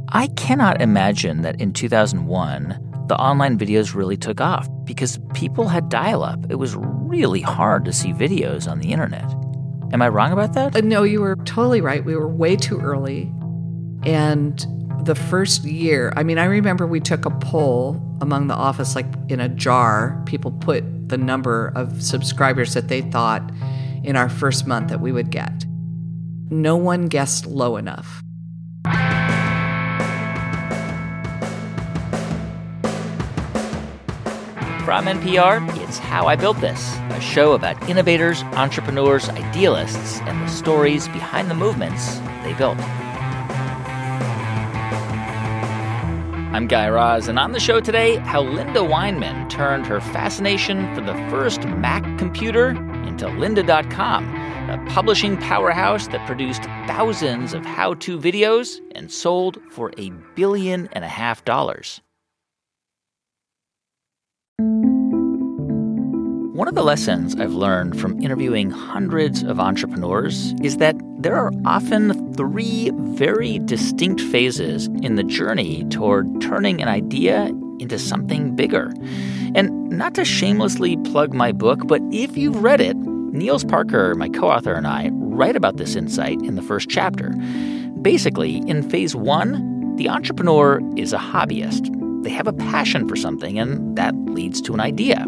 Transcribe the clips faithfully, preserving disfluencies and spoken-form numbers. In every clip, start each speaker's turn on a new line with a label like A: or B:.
A: I cannot imagine that in two thousand one, the online videos really took off because people had dial-up. It was really hard to see videos on the internet. Am I wrong about that?
B: Uh, no, you were totally right. We were way too early. And the first year, I mean, I remember we took a poll among the office, like in a jar. People put the number of subscribers that they thought in our first month that we would get. No one guessed low enough.
A: From N P R, it's How I Built This, a show about innovators, entrepreneurs, idealists, and the stories behind the movements they built. I'm Guy Raz, and on the show today, how Linda Weinman turned her fascination for the first Mac computer into lynda dot com, a publishing powerhouse that produced thousands of how-to videos and sold for a billion and a half dollars. One of the lessons I've learned from interviewing hundreds of entrepreneurs is that there are often three very distinct phases in the journey toward turning an idea into something bigger. And not to shamelessly plug my book, but if you've read it, Niels Parker, my co-author, and I write about this insight in the first chapter. Basically, in phase one, the entrepreneur is a hobbyist. They have a passion for something, and that leads to an idea.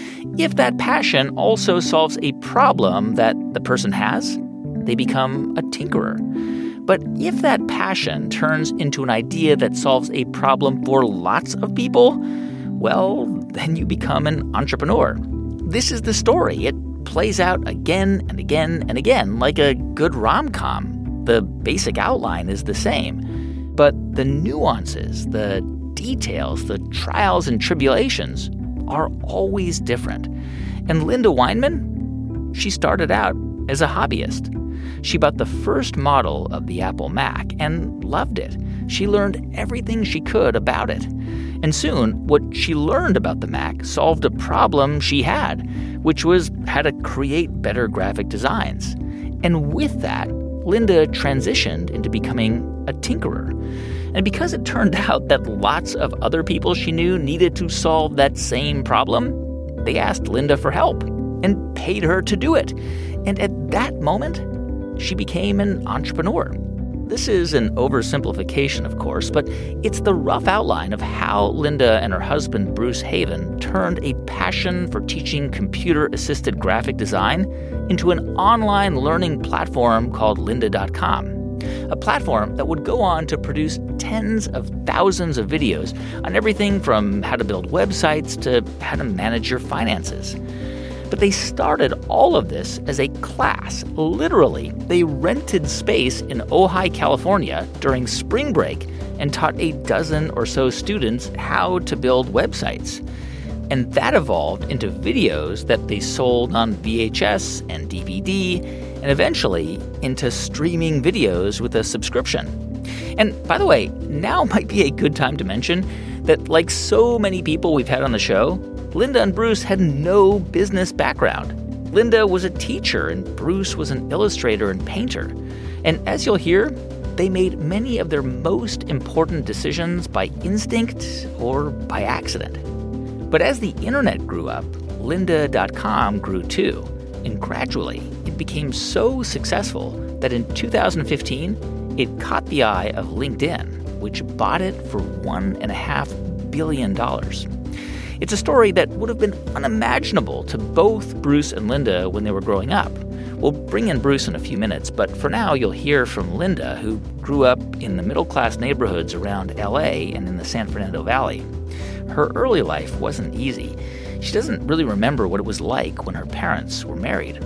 A: If that passion also solves a problem that the person has, they become a tinkerer. But if that passion turns into an idea that solves a problem for lots of people, well, then you become an entrepreneur. This is the story. It plays out again and again and again, like a good rom-com. The basic outline is the same, but the nuances, the details, the trials and tribulations are always different. And Linda Weinman, she started out as a hobbyist. She bought the first model of the Apple Mac and loved it. She learned everything she could about it. And soon, what she learned about the Mac solved a problem she had, which was how to create better graphic designs. And with that, Linda transitioned into becoming a tinkerer. And because it turned out that lots of other people she knew needed to solve that same problem, they asked Linda for help and paid her to do it. And at that moment, she became an entrepreneur. This is an oversimplification, of course, but it's the rough outline of how Linda and her husband, Bruce Haven, turned a passion for teaching computer-assisted graphic design into an online learning platform called lynda dot com. A platform that would go on to produce tens of thousands of videos on everything from how to build websites to how to manage your finances. But they started all of this as a class. Literally, they rented space in Ojai, California during spring break and taught a dozen or so students how to build websites. And that evolved into videos that they sold on V H S and D V D, and eventually into streaming videos with a subscription. And by the way, now might be a good time to mention that, like so many people we've had on the show, Linda and Bruce had no business background. Linda was a teacher, and Bruce was an illustrator and painter. And as you'll hear, they made many of their most important decisions by instinct or by accident. But as the internet grew up, lynda dot com grew too. And gradually, it became so successful that in two thousand fifteen, it caught the eye of LinkedIn, which bought it for one point five billion dollars. It's a story that would have been unimaginable to both Bruce and Linda when they were growing up. We'll bring in Bruce in a few minutes, but for now, you'll hear from Linda, who grew up in the middle-class neighborhoods around L A and in the San Fernando Valley. Her early life wasn't easy. She doesn't really remember what it was like when her parents were married.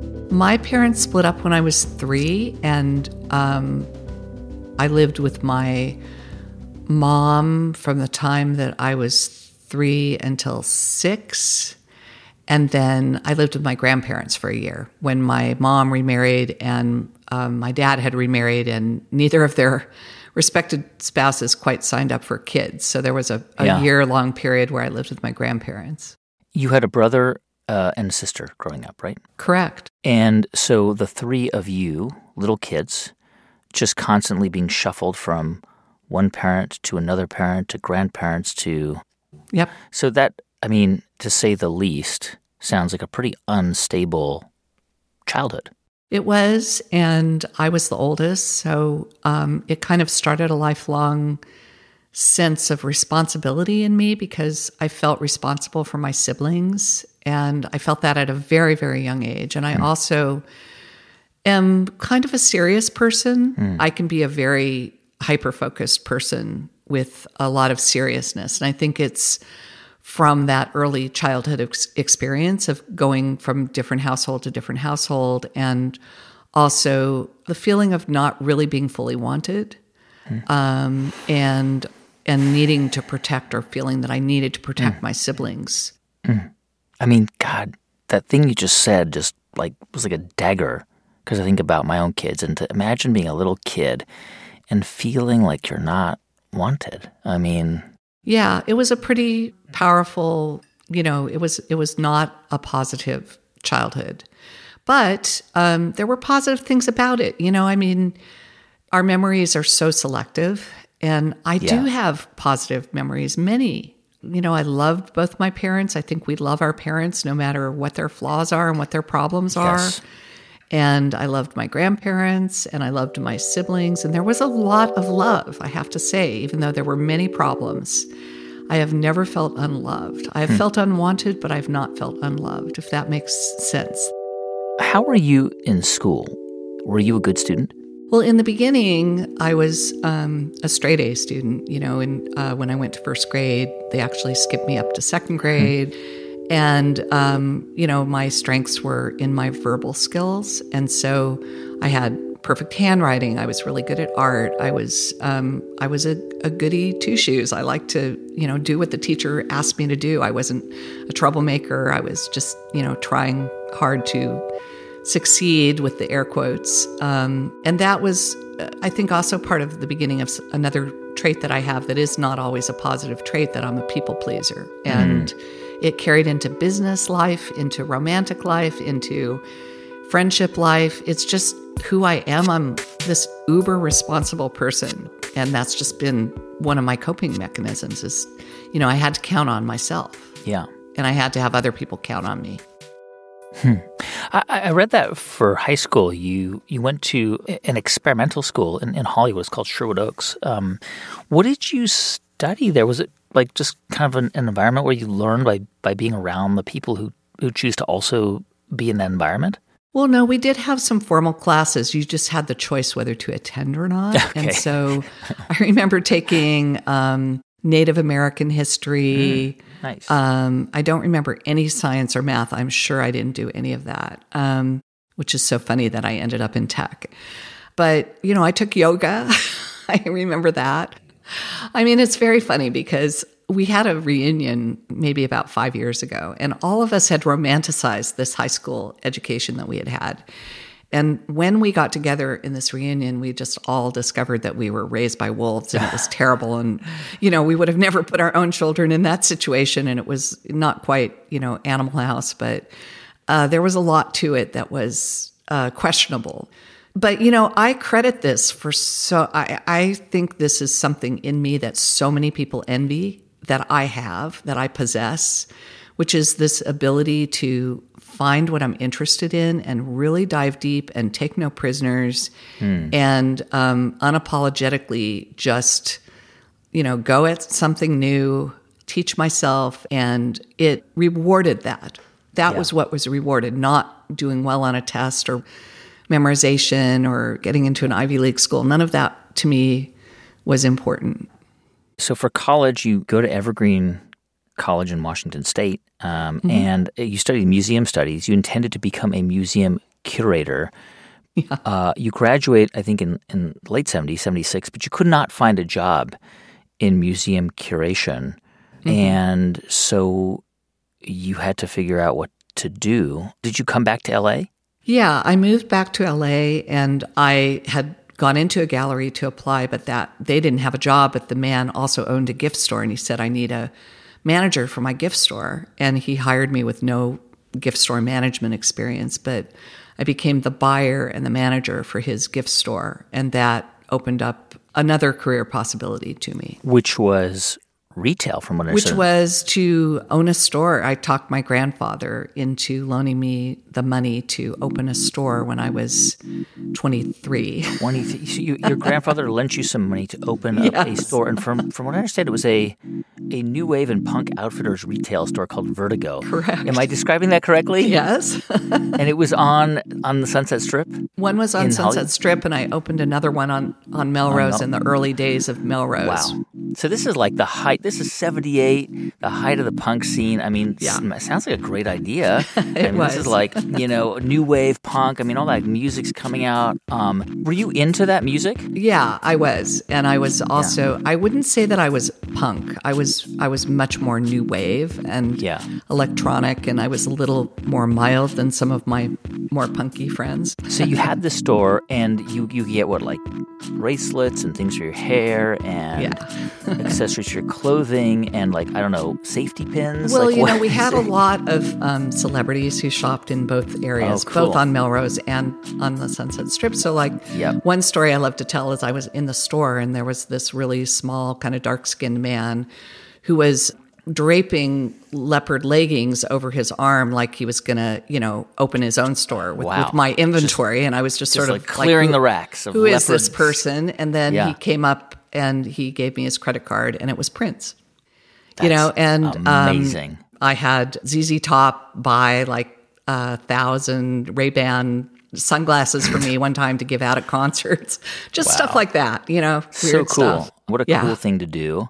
B: My parents split up when I was three, and um, I lived with my mom from the time that I was three until six. And then I lived with my grandparents for a year when my mom remarried and um, my dad had remarried, and neither of their respected spouses quite signed up for kids. So there was a, a
A: Yeah.
B: year-long period where I lived with my grandparents.
A: You had a brother uh, and a sister growing up, right?
B: Correct.
A: And so the three of you, little kids, just constantly being shuffled from one parent to another parent to grandparents to...
B: Yep.
A: So that, I mean, to say the least, sounds like a pretty unstable childhood.
B: It was, and I was the oldest, so um, it kind of started a lifelong sense of responsibility in me because I felt responsible for my siblings, and I felt that at a very, very young age. And I mm. also am kind of a serious person. Mm. I can be a very hyper-focused person with a lot of seriousness, and I think it's from that early childhood ex- experience of going from different household to different household, and also the feeling of not really being fully wanted, mm. um, and and needing to protect, or feeling that I needed to protect mm. my siblings.
A: Mm. I mean, God, that thing you just said just like was like a dagger, because I think about my own kids, and to imagine being a little kid and feeling like you're not wanted. I mean...
B: Yeah, it was a pretty powerful, you know, it was it was not a positive childhood. But um, there were positive things about it. You know, I mean, our memories are so selective, and I yeah. do have positive memories, many. You know, I loved both my parents. I think we love our parents no matter what their flaws are and what their problems
A: yes.
B: are. And I loved my grandparents, and I loved my siblings. And there was a lot of love, I have to say, even though there were many problems. I have never felt unloved. I have hmm. felt unwanted, but I've not felt unloved, if that makes sense.
A: How were you in school? Were you a good student?
B: Well, in the beginning, I was um, a straight A student. You know, and uh, when I went to first grade, they actually skipped me up to second grade. Hmm. And, um, you know, my strengths were in my verbal skills. And so I had perfect handwriting. I was really good at art. I was um, I was a, a goody two-shoes. I liked to, you know, do what the teacher asked me to do. I wasn't a troublemaker. I was just, you know, trying hard to succeed with the air quotes. Um, and that was, I think, also part of the beginning of another trait that I have that is not always a positive trait, that I'm a people pleaser. And mm. it carried into business life, into romantic life, into friendship life. It's just who I am. I'm this uber responsible person. And that's just been one of my coping mechanisms is, you know, I had to count on myself.
A: Yeah.
B: And I had to have other people count on me.
A: Hmm. I, I read that for high school, you you went to an experimental school in, in Hollywood. It's called Sherwood Oaks. Um, what did you study there? Was it like just kind of an, an environment where you learn by, by being around the people who, who choose to also be in that environment?
B: Well, no, we did have some formal classes. You just had the choice whether to attend or not.
A: Okay.
B: And so I remember taking um, Native American history.
A: Mm, nice.
B: Um, I don't remember any science or math. I'm sure I didn't do any of that, um, which is so funny that I ended up in tech. But, you know, I took yoga. I remember that. I mean, it's very funny because we had a reunion maybe about five years ago, and all of us had romanticized this high school education that we had had. And when we got together in this reunion, we just all discovered that we were raised by wolves, and it was terrible. And, you know, we would have never put our own children in that situation, and it was not quite, you know, Animal House, but uh, there was a lot to it that was uh, questionable. But, you know, I credit this for so, I, I think this is something in me that so many people envy, that I have, that I possess, which is this ability to find what I'm interested in and really dive deep and take no prisoners hmm. and um, unapologetically just, you know, go at something new, teach myself, and it rewarded that. That yeah. was what was rewarded, not doing well on a test or memorization or getting into an Ivy League school. None of that, to me, was important.
A: So for college, you go to Evergreen College in Washington State, um, mm-hmm. and you studied museum studies. You intended to become a museum curator.
B: Yeah.
A: Uh, you graduate, I think, in, in the late seventies, seventy-six, but you could not find a job in museum curation. Mm-hmm. And so you had to figure out what to do. Did you come back to L A?
B: Yeah, I moved back to L A, and I had gone into a gallery to apply, but that they didn't have a job, but the man also owned a gift store, and he said, I need a manager for my gift store. And he hired me with no gift store management experience, but I became the buyer and the manager for his gift store. And that opened up another career possibility to me.
A: Which was retail, from what I
B: Which
A: understand.
B: was to own a store. I talked my grandfather into loaning me the money to open a store when I was twenty-three.
A: twenty, so you, your grandfather lent you some money to open up
B: Yes.
A: a store. And from, from what I understand, it was a a new wave and punk outfitters retail store called Vertigo.
B: Correct.
A: Am I describing that correctly?
B: Yes.
A: And it was on on the Sunset Strip?
B: One was on
A: In
B: Sunset
A: Hollywood?
B: Strip, and I opened another one on, on Melrose
A: Mel-
B: in the early days of Melrose.
A: Wow. So this is like the height. This is seventy-eight, the height of the punk scene. I mean,
B: Yeah.
A: it sounds like a great idea. I
B: It
A: mean, This is
B: was.
A: like, you know, new wave punk. I mean, all that music's coming out. Um, were you into that music?
B: Yeah, I was. And I was also, I wouldn't say that I was punk. I was I was much more new wave and
A: Yeah.
B: electronic, and I was a little more mild than some of my more punky friends.
A: So you had this store, and you you get what, like bracelets and things for your hair, and
B: Yeah.
A: accessories for your clothing, and like I don't know, safety pins.
B: Well,
A: like,
B: you
A: what
B: know, we
A: is
B: had a
A: it?
B: lot of um, celebrities who shopped in both areas,
A: Oh, cool.
B: both on Melrose and on the Sunset Strip. So, like,
A: Yep.
B: one story I love to tell is I was in the store and there was this really small, kind of dark skinned man who was draping leopard leggings over his arm like he was going to, you know, open his own store with,
A: Wow.
B: with my inventory. and I was just,
A: Just
B: sort
A: like
B: of
A: clearing
B: who-
A: the racks of
B: Who is this
A: leopard-
B: person? And then
A: Yeah.
B: he came up and he gave me his credit card, and it was Prince. you
A: That's
B: know, and
A: amazing.
B: Um, I had Z Z Top buy like a thousand Ray-Ban sunglasses for me one time to give out at concerts. Just
A: Wow.
B: stuff like that, you know.
A: So
B: weird
A: cool.
B: stuff.
A: What a
B: Yeah.
A: cool thing to do.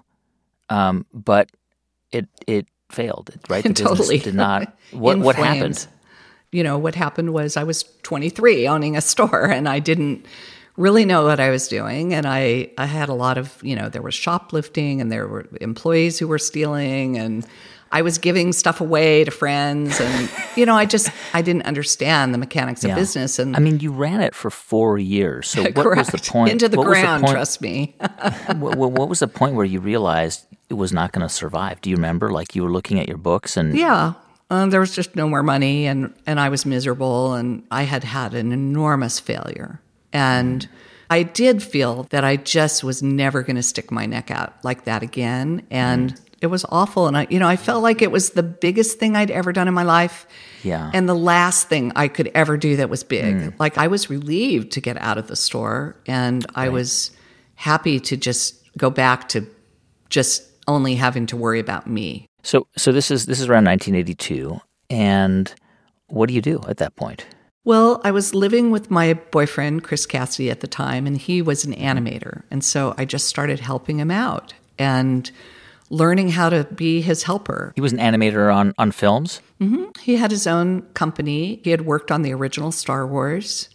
A: Um, but it it failed, right? The business
B: Totally.
A: did not. What
B: In
A: what
B: flames.
A: happened?
B: You know, what happened was I was twenty-three owning a store, and I didn't really know what I was doing. And I, I had a lot of, you know, there was shoplifting and there were employees who were stealing, and I was giving stuff away to friends. And, you know, I just, I didn't understand the mechanics of
A: Yeah.
B: business. And
A: I mean, you ran it for four years. So what
B: correct.
A: was the point?
B: Into the
A: what was
B: ground,
A: point-
B: trust me.
A: what, what what was the point where you realized it was not going to survive? Do you remember? Like you were looking at your books and
B: Yeah. Um, there was just no more money, and, and I was miserable, and I had had an enormous failure. And I did feel that I just was never going to stick my neck out like that again. And it was awful. And I, you know, I felt like it was the biggest thing I'd ever done in my life.
A: Yeah.
B: And the last thing I could ever do that was big. Like, I was relieved to get out of the store, and I was happy to just go back to just only having to worry about me.
A: So so this is this is around nineteen eighty-two, and what do you do at that point?
B: Well, I was living with my boyfriend, Chris Cassidy, at the time, and he was an animator. And so I just started helping him out and learning how to be his helper.
A: He was an animator on on films.
B: He had his own company. He had worked on the original Star Wars,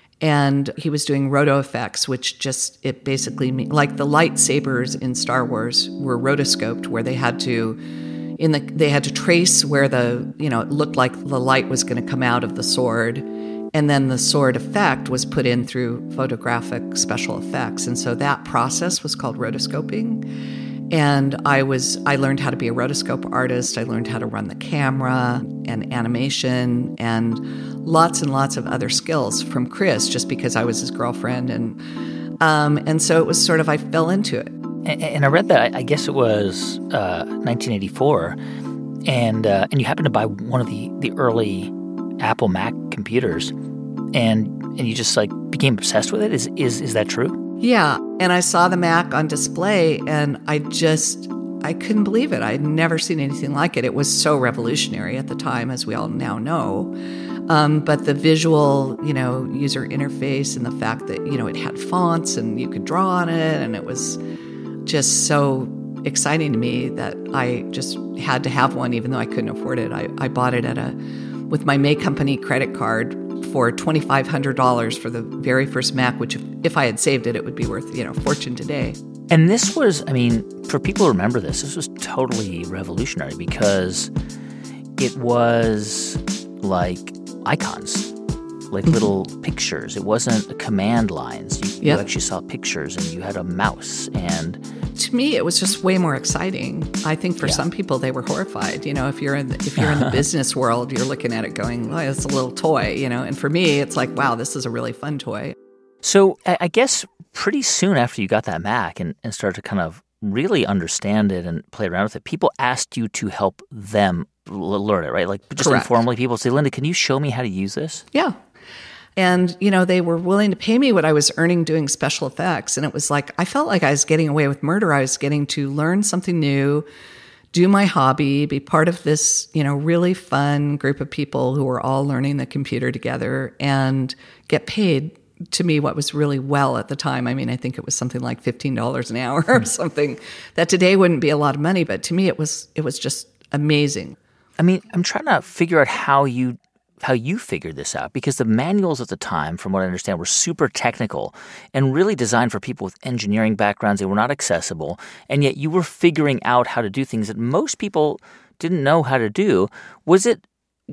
B: and he was doing roto effects, which just, it basically, mean, like the lightsabers in Star Wars were rotoscoped, where they had to, in the, they had to trace where the, you know, it looked like the light was going to come out of the sword. And then the sword effect was put in through photographic special effects. And so that process was called rotoscoping. And I was, I learned how to be a rotoscope artist. I learned how to run the camera and animation and lots and lots of other skills from Chris, just because I was his girlfriend. And, um, and so it was sort of, I fell into it.
A: And, and I read that, I guess it was uh, nineteen eighty-four, and uh, and you happened to buy one of the, the early Apple Mac computers, and and you just like became obsessed with it. Is is is that true?
B: Yeah. And I saw the Mac on display, and I just, I couldn't believe it. I'd never seen anything like it. It was so revolutionary at the time, as we all now know. Um, but the visual, you know, user interface, and the fact that, you know, it had fonts and you could draw on it, and it was just so exciting to me that I just had to have one, even though I couldn't afford it. I, I bought it at a, with my May Company credit card for twenty-five hundred dollars for the very first Mac, which if, if I had saved it, it would be worth, you know, a fortune today.
A: And this was, I mean, for people who remember this, this was totally revolutionary because it was like icons, like little pictures. It wasn't command lines. You,
B: Yep.
A: you actually saw pictures, and you had a mouse. And
B: To me, it was just way more exciting. I think for
A: Yeah.
B: some people, they were horrified. You know, if you're in the, if you're in the business world, you're looking at it going, "Oh, it's a little toy," you know. And for me, it's like, wow, this is a really fun toy.
A: So I I guess pretty soon after you got that Mac and, and started to kind of really understand it and play around with it, people asked you to help them l- learn it, right? Like just
B: Correct.
A: informally, people say, Linda, can you show me how to use this?
B: Yeah. And, you know, they were willing to pay me what I was earning doing special effects. And it was like, I felt like I was getting away with murder. I was getting to learn something new, do my hobby, be part of this, you know, really fun group of people who were all learning the computer together and get paid, to me, what was really well at the time. I mean, I think it was something like fifteen dollars an hour or something that today wouldn't be a lot of money. But to me, it was it was just amazing.
A: I mean, I'm trying to figure out how you how you figured this out, because the manuals at the time, from what I understand, were super technical and really designed for people with engineering backgrounds. They were not accessible, and yet you were figuring out how to do things that most people didn't know how to do. Was it?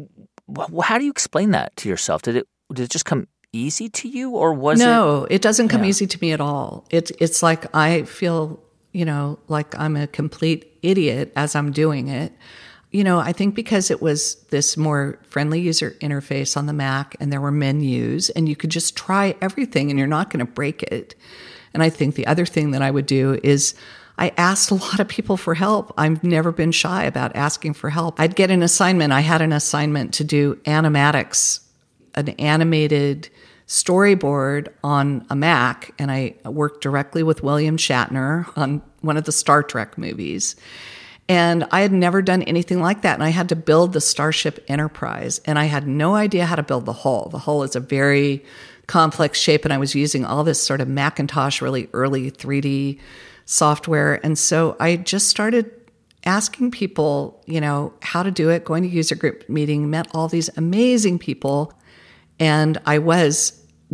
A: How do you explain that to yourself? Did it did it just come easy to you, or was
B: no,
A: it?
B: No, it doesn't come
A: Yeah.
B: easy to me at all. It's it's like I feel, you know, like I'm a complete idiot as I'm doing it. You know, I think because it was this more friendly user interface on the Mac and there were menus and you could just try everything and you're not going to break it. And I think the other thing that I would do is I asked a lot of people for help. I've never been shy about asking for help. I'd get an assignment. I had an assignment to do animatics, an animated storyboard on a Mac, and I worked directly with William Shatner on one of the Star Trek movies. And I had never done anything like that. And I had to build the Starship Enterprise. And I had no idea how to build the hull. The hull is a very complex shape. And I was using all this sort of Macintosh, really early three D software. And so I just started asking people, you know, how to do it, going to user group meeting, met all these amazing people. And I was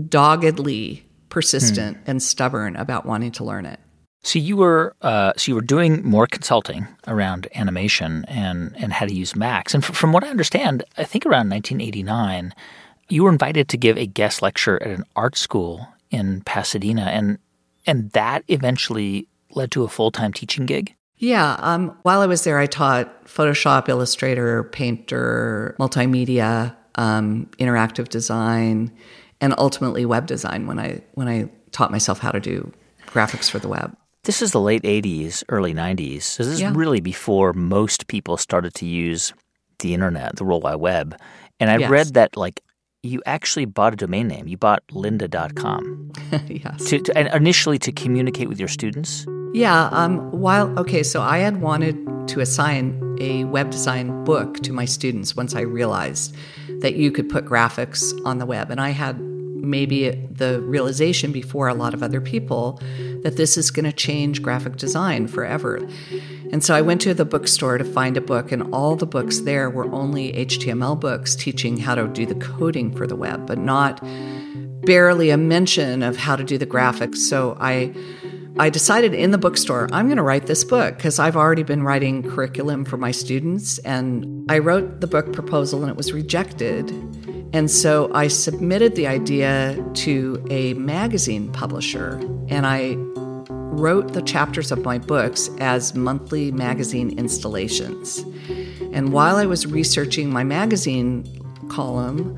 B: doggedly persistent hmm. and stubborn about wanting to learn it.
A: So you were uh, so you were doing more consulting around animation and, and how to use Macs. And f- from what I understand, I think around nineteen eighty-nine, you were invited to give a guest lecture at an art school in Pasadena, and and that eventually led to a full-time teaching gig?
B: Yeah. Um, while I was there, I taught Photoshop, Illustrator, Painter, multimedia, um, interactive design, and ultimately web design when I when I taught myself how to do graphics for the web.
A: This is the late eighties, early nineties. So this is
B: Yeah.
A: really before most people started to use the internet, the World Wide Web. And I
B: Yes.
A: read that, like, you actually bought a domain name. You bought lynda dot com
B: Yes.
A: to, to, and initially to communicate with your students.
B: Yeah. Um, while okay, so I had wanted to assign a web design book to my students once I realized that you could put graphics on the web, and I had maybe the realization before a lot of other people that this is going to change graphic design forever. And so I went to the bookstore to find a book, and all the books there were only H T M L books teaching how to do the coding for the web, but not barely a mention of how to do the graphics. So I I decided in the bookstore, I'm going to write this book because I've already been writing curriculum for my students. And I wrote the book proposal and it was rejected. And so I submitted the idea to a magazine publisher, and I wrote the chapters of my books as monthly magazine installations. And while I was researching my magazine column,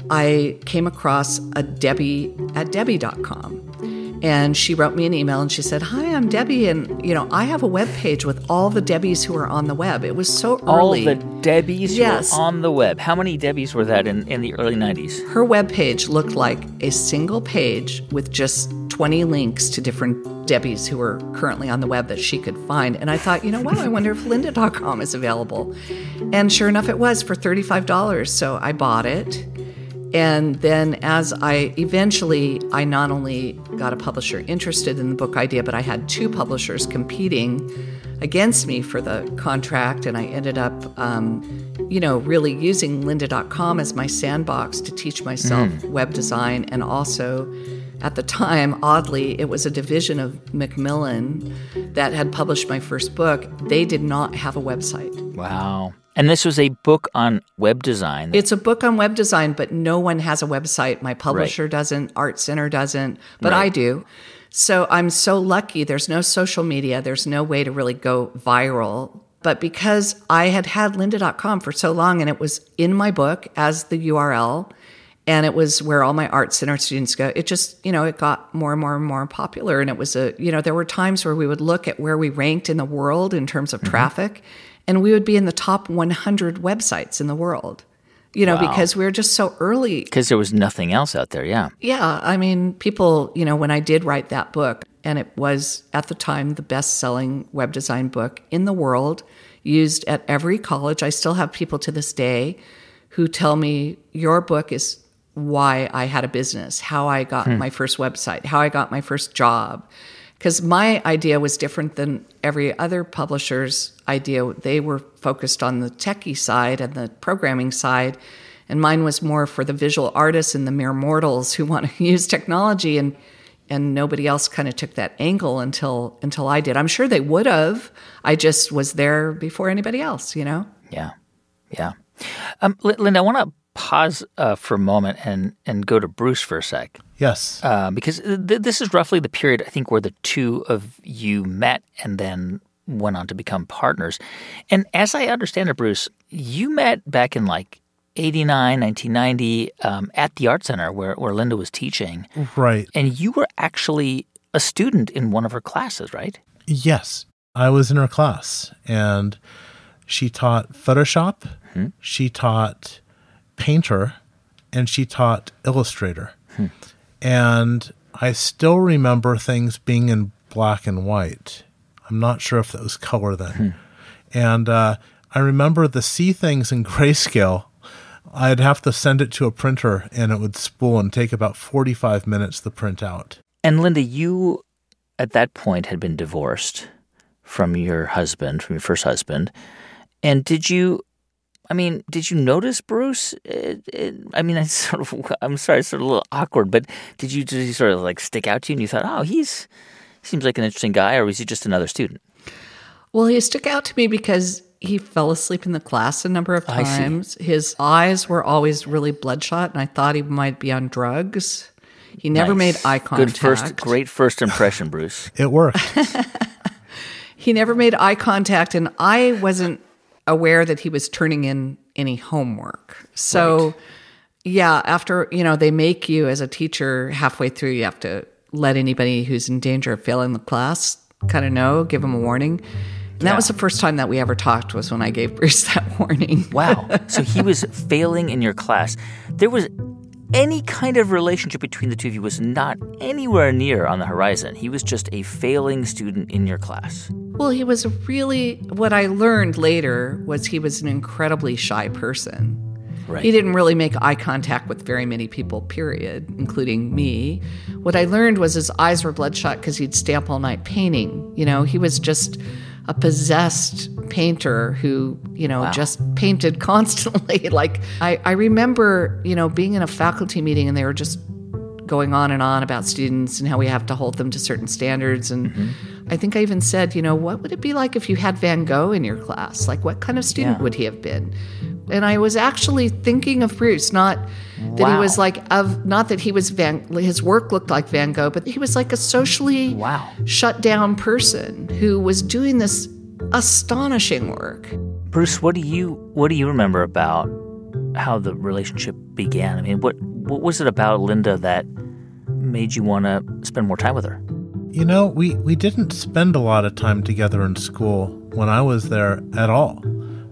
B: I came across a Debbie at Debbie dot com. And she wrote me an email and she said, "Hi, I'm Debbie, and you know, I have a web page with all the Debbies who are on the web." It was so early.
A: All the Debbies
B: Yes.
A: who were on the web. How many Debbies were that in, in the early nineties?
B: Her web page looked like a single page with just twenty links to different Debbies who were currently on the web that she could find. And I thought, you know, wow, I wonder if lynda dot com is available. And sure enough, it was for thirty-five dollars. So I bought it. And then as I eventually, I not only got a publisher interested in the book idea, but I had two publishers competing against me for the contract. And I ended up, um, you know, really using lynda dot com as my sandbox to teach myself mm. web design. And also, at the time, oddly, it was a division of Macmillan that had published my first book. They did not have a website.
A: Wow. And this was a book on web design.
B: It's a book on web design, but no one has a website. My publisher right. doesn't, Art Center doesn't, but right. I do. So I'm so lucky. There's no social media. There's no way to really go viral. But because I had had lynda dot com for so long and it was in my book as the U R L, And it was where all my art center students go. It just, you know, it got more and more and more popular. And it was a, you know, there were times where we would look at where we ranked in the world in terms of mm-hmm. traffic, and we would be in the top one hundred websites in the world, you know, wow. because we were just so early.
A: Because there was nothing else out there, yeah.
B: Yeah. I mean, people, you know, when I did write that book, and it was at the time the best-selling web design book in the world, used at every college. I still have people to this day who tell me, your book is why I had a business, how I got hmm. my first website, how I got my first job. Because my idea was different than every other publisher's idea. They were focused on the techie side and the programming side, and mine was more for the visual artists and the mere mortals who want to use technology, and and nobody else kind of took that angle until until I did. I'm sure they would have. I just was there before anybody else, you know?
A: Yeah, yeah. Um, Linda, I want to pause uh, for a moment and, and go to Bruce for a sec.
C: Yes.
A: Uh, because th- this is roughly the period, I think, where the two of you met and then went on to become partners. And as I understand it, Bruce, you met back in like eighty-nine, nineteen ninety um, at the Art Center where, where Linda was teaching.
C: Right.
A: And you were actually a student in one of her classes, right?
C: Yes. I was in her class, and she taught Photoshop, mm-hmm. she taught Painter, and she taught Illustrator. Hmm. And I still remember things being in black and white. I'm not sure if that was color then. Hmm. And uh, I remember to see things in grayscale, I'd have to send it to a printer, and it would spool and take about forty-five minutes to print out.
A: And Linda, you at that point had been divorced from your husband, from your first husband. And did you... I mean, did you notice Bruce? It, it, I mean, I sort of, I'm sorry, it's sort of a little awkward, but did you, did he sort of like stick out to you and you thought, oh, he's, seems like an interesting guy, or was he just another student?
B: Well, he stuck out to me because he fell asleep in the class a number of times. His eyes were always really bloodshot, and I thought he might be on drugs. He never nice. made eye contact.
A: Good first, great first impression, Bruce.
C: It worked.
B: He never made eye contact, and I wasn't aware that he was turning in any homework. So, right. yeah, after, you know, they make you as a teacher halfway through, you have to let anybody who's in danger of failing the class kind of know, give them a warning. And that yeah. was the first time that we ever talked, was when I gave Bruce that warning.
A: Wow. So he was failing in your class. There was any kind of relationship between the two of you was not anywhere near on the horizon. He was just a failing student in your class.
B: Well, he was really, what I learned later was he was an incredibly shy person.
A: Right.
B: He didn't really make eye contact with very many people, period, including me. What I learned was his eyes were bloodshot because he'd stay up all night painting. You know, he was just a possessed painter who, you know, wow. just painted constantly. Like, I, I remember, you know, being in a faculty meeting and they were just going on and on about students and how we have to hold them to certain standards. And mm-hmm. I think I even said, you know, what would it be like if you had Van Gogh in your class? Like, what kind of student yeah. would he have been? And I was actually thinking of Bruce, not that wow. he was like, of not that he was Van, his work looked like Van Gogh, but he was like a socially
A: wow.
B: shut down person who was doing this astonishing work.
A: Bruce, what do you what do you remember about how the relationship began? I mean, what what was it about Linda that made you want to spend more time with her?
C: You know, we, we didn't spend a lot of time together in school when I was there at all.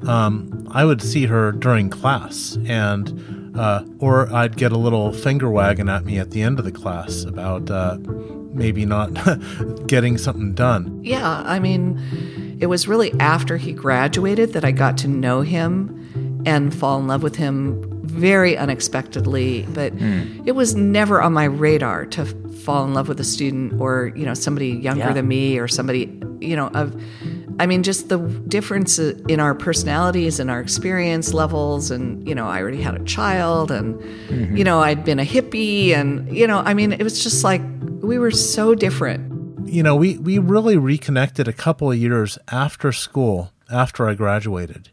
C: Um, I would see her during class, and uh, or I'd get a little finger wagging at me at the end of the class about uh, maybe not getting something done.
B: Yeah, I mean, it was really after he graduated that I got to know him and fall in love with him very unexpectedly. But mm. it was never on my radar to fall in love with a student or, you know, somebody younger yeah. than me or somebody, you know, of... I mean, just the difference in our personalities and our experience levels. And, you know, I already had a child and, mm-hmm. you know, I'd been a hippie and, you know, I mean, it was just like we were so different.
C: You know, we, we really reconnected a couple of years after school, after I graduated.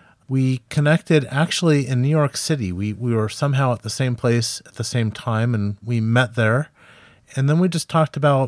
C: We connected actually in New York City. We, we were somehow at the same place at the same time, and we met there. And then we just talked about,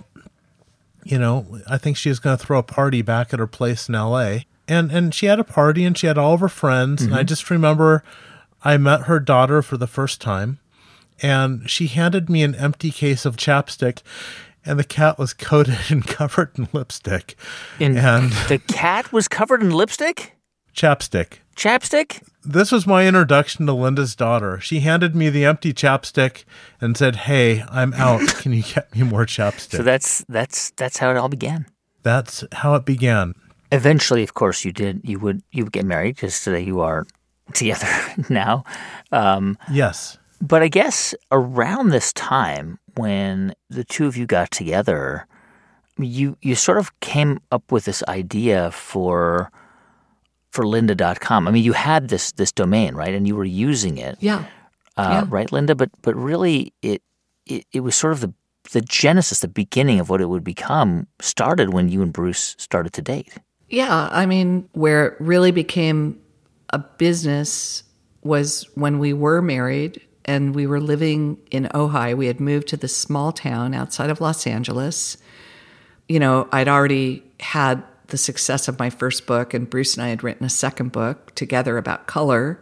C: you know, I think she was going to throw a party back at her place in L A. And and she had a party, and she had all of her friends. Mm-hmm. And I just remember I met her daughter for the first time. And she handed me an empty case of chapstick, and the cat was coated and covered in lipstick.
A: In,
C: and
A: the cat was covered in lipstick?
C: Chapstick.
A: Chapstick?
C: This was my introduction to Linda's daughter. She handed me the empty chapstick and said, "Hey, I'm out. Can you get me more chapstick?"
A: So that's that's that's how it all began.
C: That's how it began.
A: Eventually, of course, you did. You would you would get married, because today you are together now. Um,
C: yes.
A: But I guess around this time when the two of you got together, you you sort of came up with this idea for for lynda dot com. I mean, you had this this domain, right? And you were using it.
B: Yeah.
A: Uh,
B: yeah.
A: Right, Linda? But but really it, it it was sort of the the genesis, the beginning of what it would become started when you and Bruce started to date.
B: Yeah, I mean, where it really became a business was when we were married and we were living in Ojai. We had moved to this small town outside of Los Angeles. You know, I'd already had the success of my first book, and Bruce and I had written a second book together about color.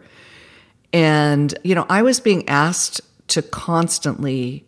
B: And, you know, I was being asked to constantly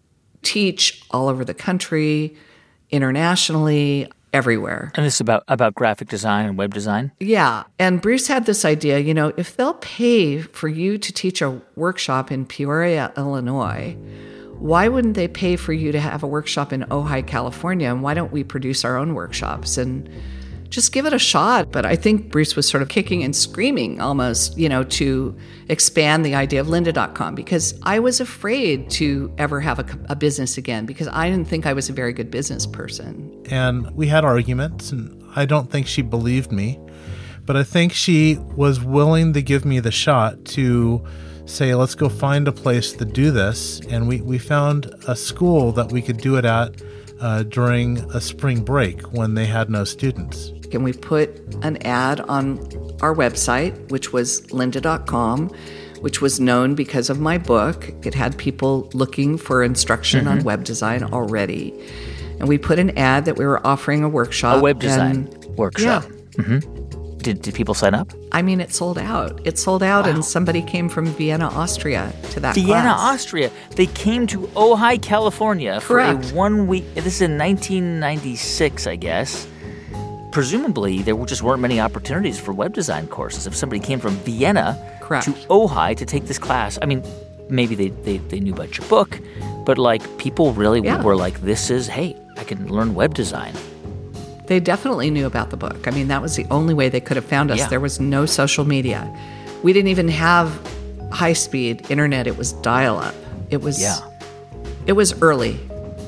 B: teach all over the country, internationally, everywhere.
A: And this is about, about graphic design and web design?
B: Yeah. And Bruce had this idea, you know, if they'll pay for you to teach a workshop in Peoria, Illinois, why wouldn't they pay for you to have a workshop in Ojai, California? And why don't we produce our own workshops and just give it a shot? But I think Bruce was sort of kicking and screaming almost, you know, to expand the idea of lynda dot com, because I was afraid to ever have a, a business again, because I didn't think I was a very good business person.
C: And we had arguments, and I don't think she believed me, but I think she was willing to give me the shot to say, let's go find a place to do this. And we, we found a school that we could do it at uh, during a spring break when they had no students.
B: And we put an ad on our website, which was lynda dot com, which was known because of my book. It had people looking for instruction mm-hmm. on web design already. And we put an ad that we were offering a workshop.
A: A web design
B: and,
A: workshop.
B: Yeah.
A: Mm-hmm. Did, did people sign up?
B: I mean, it sold out. It sold out, wow. And somebody came from Vienna, Austria to that
A: Vienna,
B: class.
A: Austria. They came to Ojai, California
B: Correct.
A: for a one-week... This is in nineteen ninety-six, I guess. Presumably, there just weren't many opportunities for web design courses. If somebody came from Vienna
B: Correct.
A: to Ojai to take this class, I mean, maybe they, they, they knew about your book, but, like, people really
B: yeah.
A: were like, this is, hey, I can learn web design.
B: They definitely knew about the book. I mean, that was the only way they could have found us.
A: Yeah.
B: There was no social media. We didn't even have high-speed internet. It was dial-up. It was,
A: yeah.
B: It was early.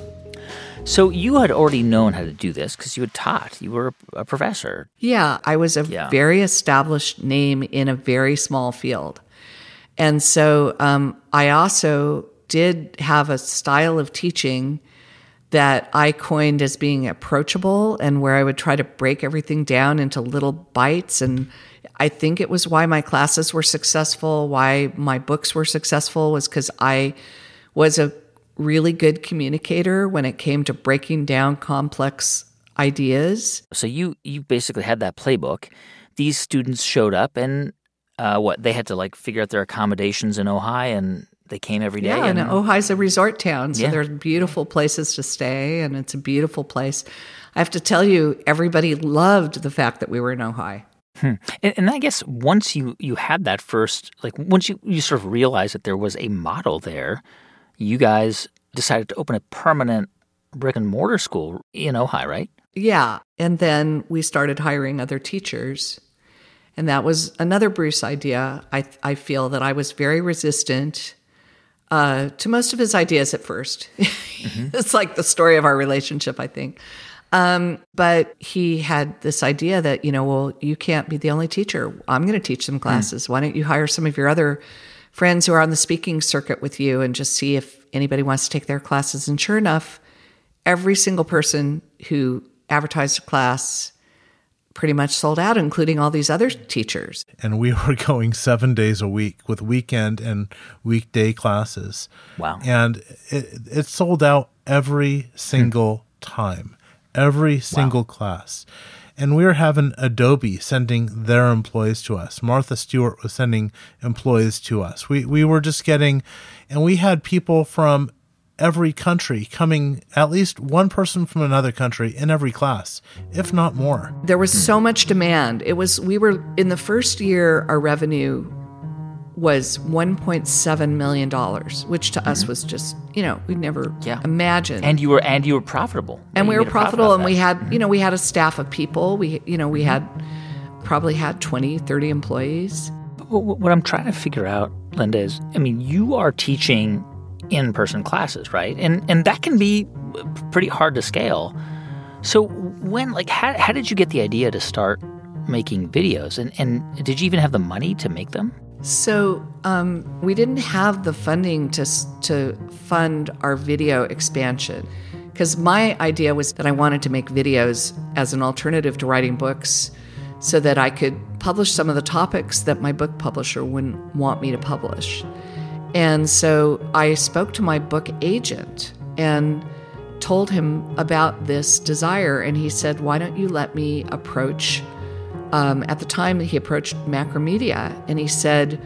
A: So you had already known how to do this because you had taught. You were a professor.
B: Yeah, I was a
A: yeah.
B: very established name in a very small field. And so um, I also did have a style of teaching that I coined as being approachable, and where I would try to break everything down into little bites. And I think it was why my classes were successful, why my books were successful, was because I was a really good communicator when it came to breaking down complex ideas.
A: So you you basically had that playbook. These students showed up, and uh, what, they had to like figure out their accommodations in Ojai, and they came every day.
B: Yeah, and, and Ojai's a resort town, so
A: yeah.
B: there's beautiful places to stay, and it's a beautiful place. I have to tell you, everybody loved the fact that we were in Ojai.
A: Hmm. And, and I guess once you, you had that first, like once you, you sort of realized that there was a model there, you guys decided to open a permanent brick and mortar school in Ojai, right?
B: Yeah, and then we started hiring other teachers, and that was another Bruce idea. I I feel that I was very resistant uh, to most of his ideas at first. Mm-hmm. It's like the story of our relationship, I think. Um, but he had this idea that, you know, well, you can't be the only teacher. I'm going to teach some classes. Mm. Why don't you hire some of your other friends who are on the speaking circuit with you and just see if anybody wants to take their classes? And sure enough, every single person who advertised a class pretty much sold out, including all these other teachers.
C: And we were going seven days a week with weekend and weekday classes.
A: Wow.
C: And it, it sold out every single hmm. time, every single wow. class. And we were having Adobe sending their employees to us. Martha Stewart was sending employees to us. We we were just getting, and we had people from every country coming, at least one person from another country in every class, if not more.
B: There was so much demand. It was, we were, in the first year, our revenue was one point seven million dollars, which to mm-hmm. us was just, you know, we'd never
A: yeah.
B: imagined.
A: And you were, and you were profitable.
B: And
A: you
B: we were profitable, and
A: that.
B: we had,
A: mm-hmm.
B: you know, we had a staff of people. We, you know, we had probably had twenty, thirty employees.
A: But what I'm trying to figure out, Linda, is, I mean, you are teaching in-person classes, right? And and that can be pretty hard to scale. So when, like, how, how did you get the idea to start making videos? And, and did you even have the money to make them?
B: So um, we didn't have the funding to to fund our video expansion, because my idea was that I wanted to make videos as an alternative to writing books so that I could publish some of the topics that my book publisher wouldn't want me to publish. And so I spoke to my book agent and told him about this desire. And he said, why don't you let me approach, um, at the time he approached Macromedia. And he said,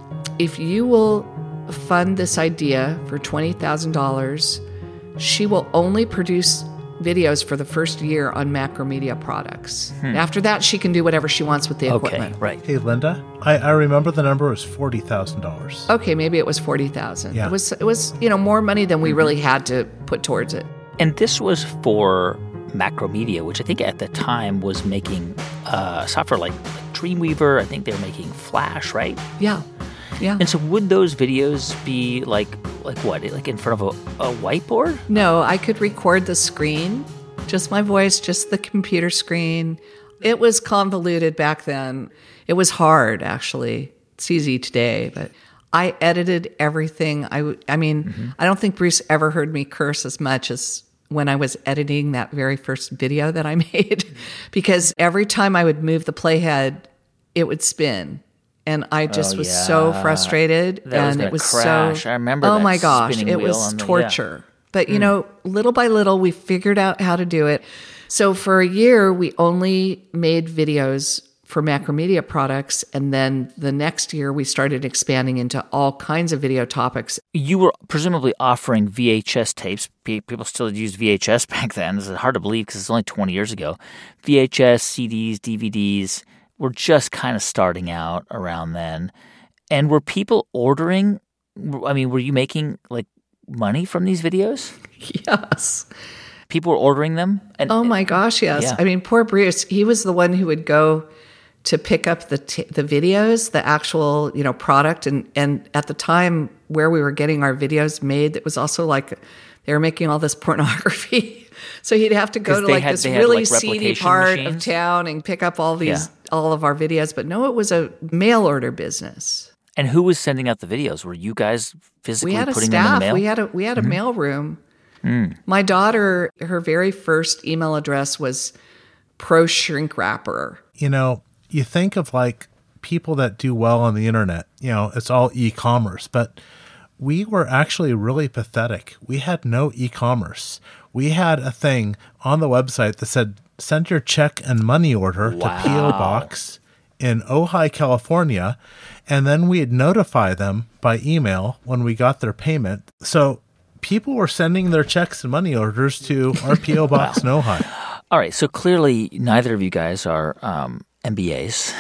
B: if you will fund this idea for twenty thousand dollars, she will only produce videos for the first year on Macromedia products. Hmm. After that, she can do whatever she wants with the
A: okay,
B: equipment.
A: Right.
C: Hey, Linda, I, I remember the number was forty thousand dollars.
B: Okay, maybe it was forty thousand dollars.
C: Yeah.
B: It was, it was, you know, more money than we really had to put towards it.
A: And this was for Macromedia, which I think at the time was making uh, software like, like Dreamweaver. I think they were making Flash, right?
B: Yeah. Yeah.
A: And so would those videos be like, like what, like in front of a, a whiteboard?
B: No, I could record the screen, just my voice, just the computer screen. It was convoluted back then. It was hard, actually. It's easy today, but I edited everything. I, I mean, mm-hmm. I don't think Bruce ever heard me curse as much as when I was editing that very first video that I made, because every time I would move the playhead, it would spin. And I just
A: oh,
B: was
A: yeah.
B: so frustrated.
A: That
B: and
A: was
B: it was
A: crash.
B: so
A: I remember
B: Oh
A: that
B: my gosh,
A: spinning
B: it
A: wheel
B: was
A: on the,
B: torture.
A: Yeah.
B: But you
A: mm.
B: know, little by little we figured out how to do it. So for a year we only made videos for Macromedia products, and then the next year we started expanding into all kinds of video topics.
A: You were presumably offering V H S tapes. People still used V H S back then. This is hard to believe because it's only twenty years ago. V H S, C Ds, D V Ds were just kind of starting out around then. And were people ordering, I mean, were you making like money from these videos?
B: Yes.
A: People were ordering them? And,
B: oh my gosh, yes.
A: Yeah.
B: I mean, poor Bruce, he was the one who would go to pick up the t- the videos, the actual, you know, product. And, and at the time where we were getting our videos made, it was also like they were making all this pornography. So he'd have to go to like had, this really had, like, seedy part machines? of town and pick up all these, yeah. all of our videos. But no, it was a mail order business.
A: And who was sending out the videos? Were you guys physically
B: we had a
A: putting
B: staff.
A: them in the mail?
B: We had a we had a mm-hmm. mail room. Mm. My daughter, her very first email address was Pro Shrink Wrapper.
C: You know, you think of like people that do well on the internet. You know, it's all e-commerce, but we were actually really pathetic. We had no e-commerce. We had a thing on the website that said, "Send your check and money order wow. to P O Box in Ojai, California." And then we'd notify them by email when we got their payment. So people were sending their checks and money orders to our P O Box wow. in Ojai.
A: All right. So clearly neither of you guys are um, M B As.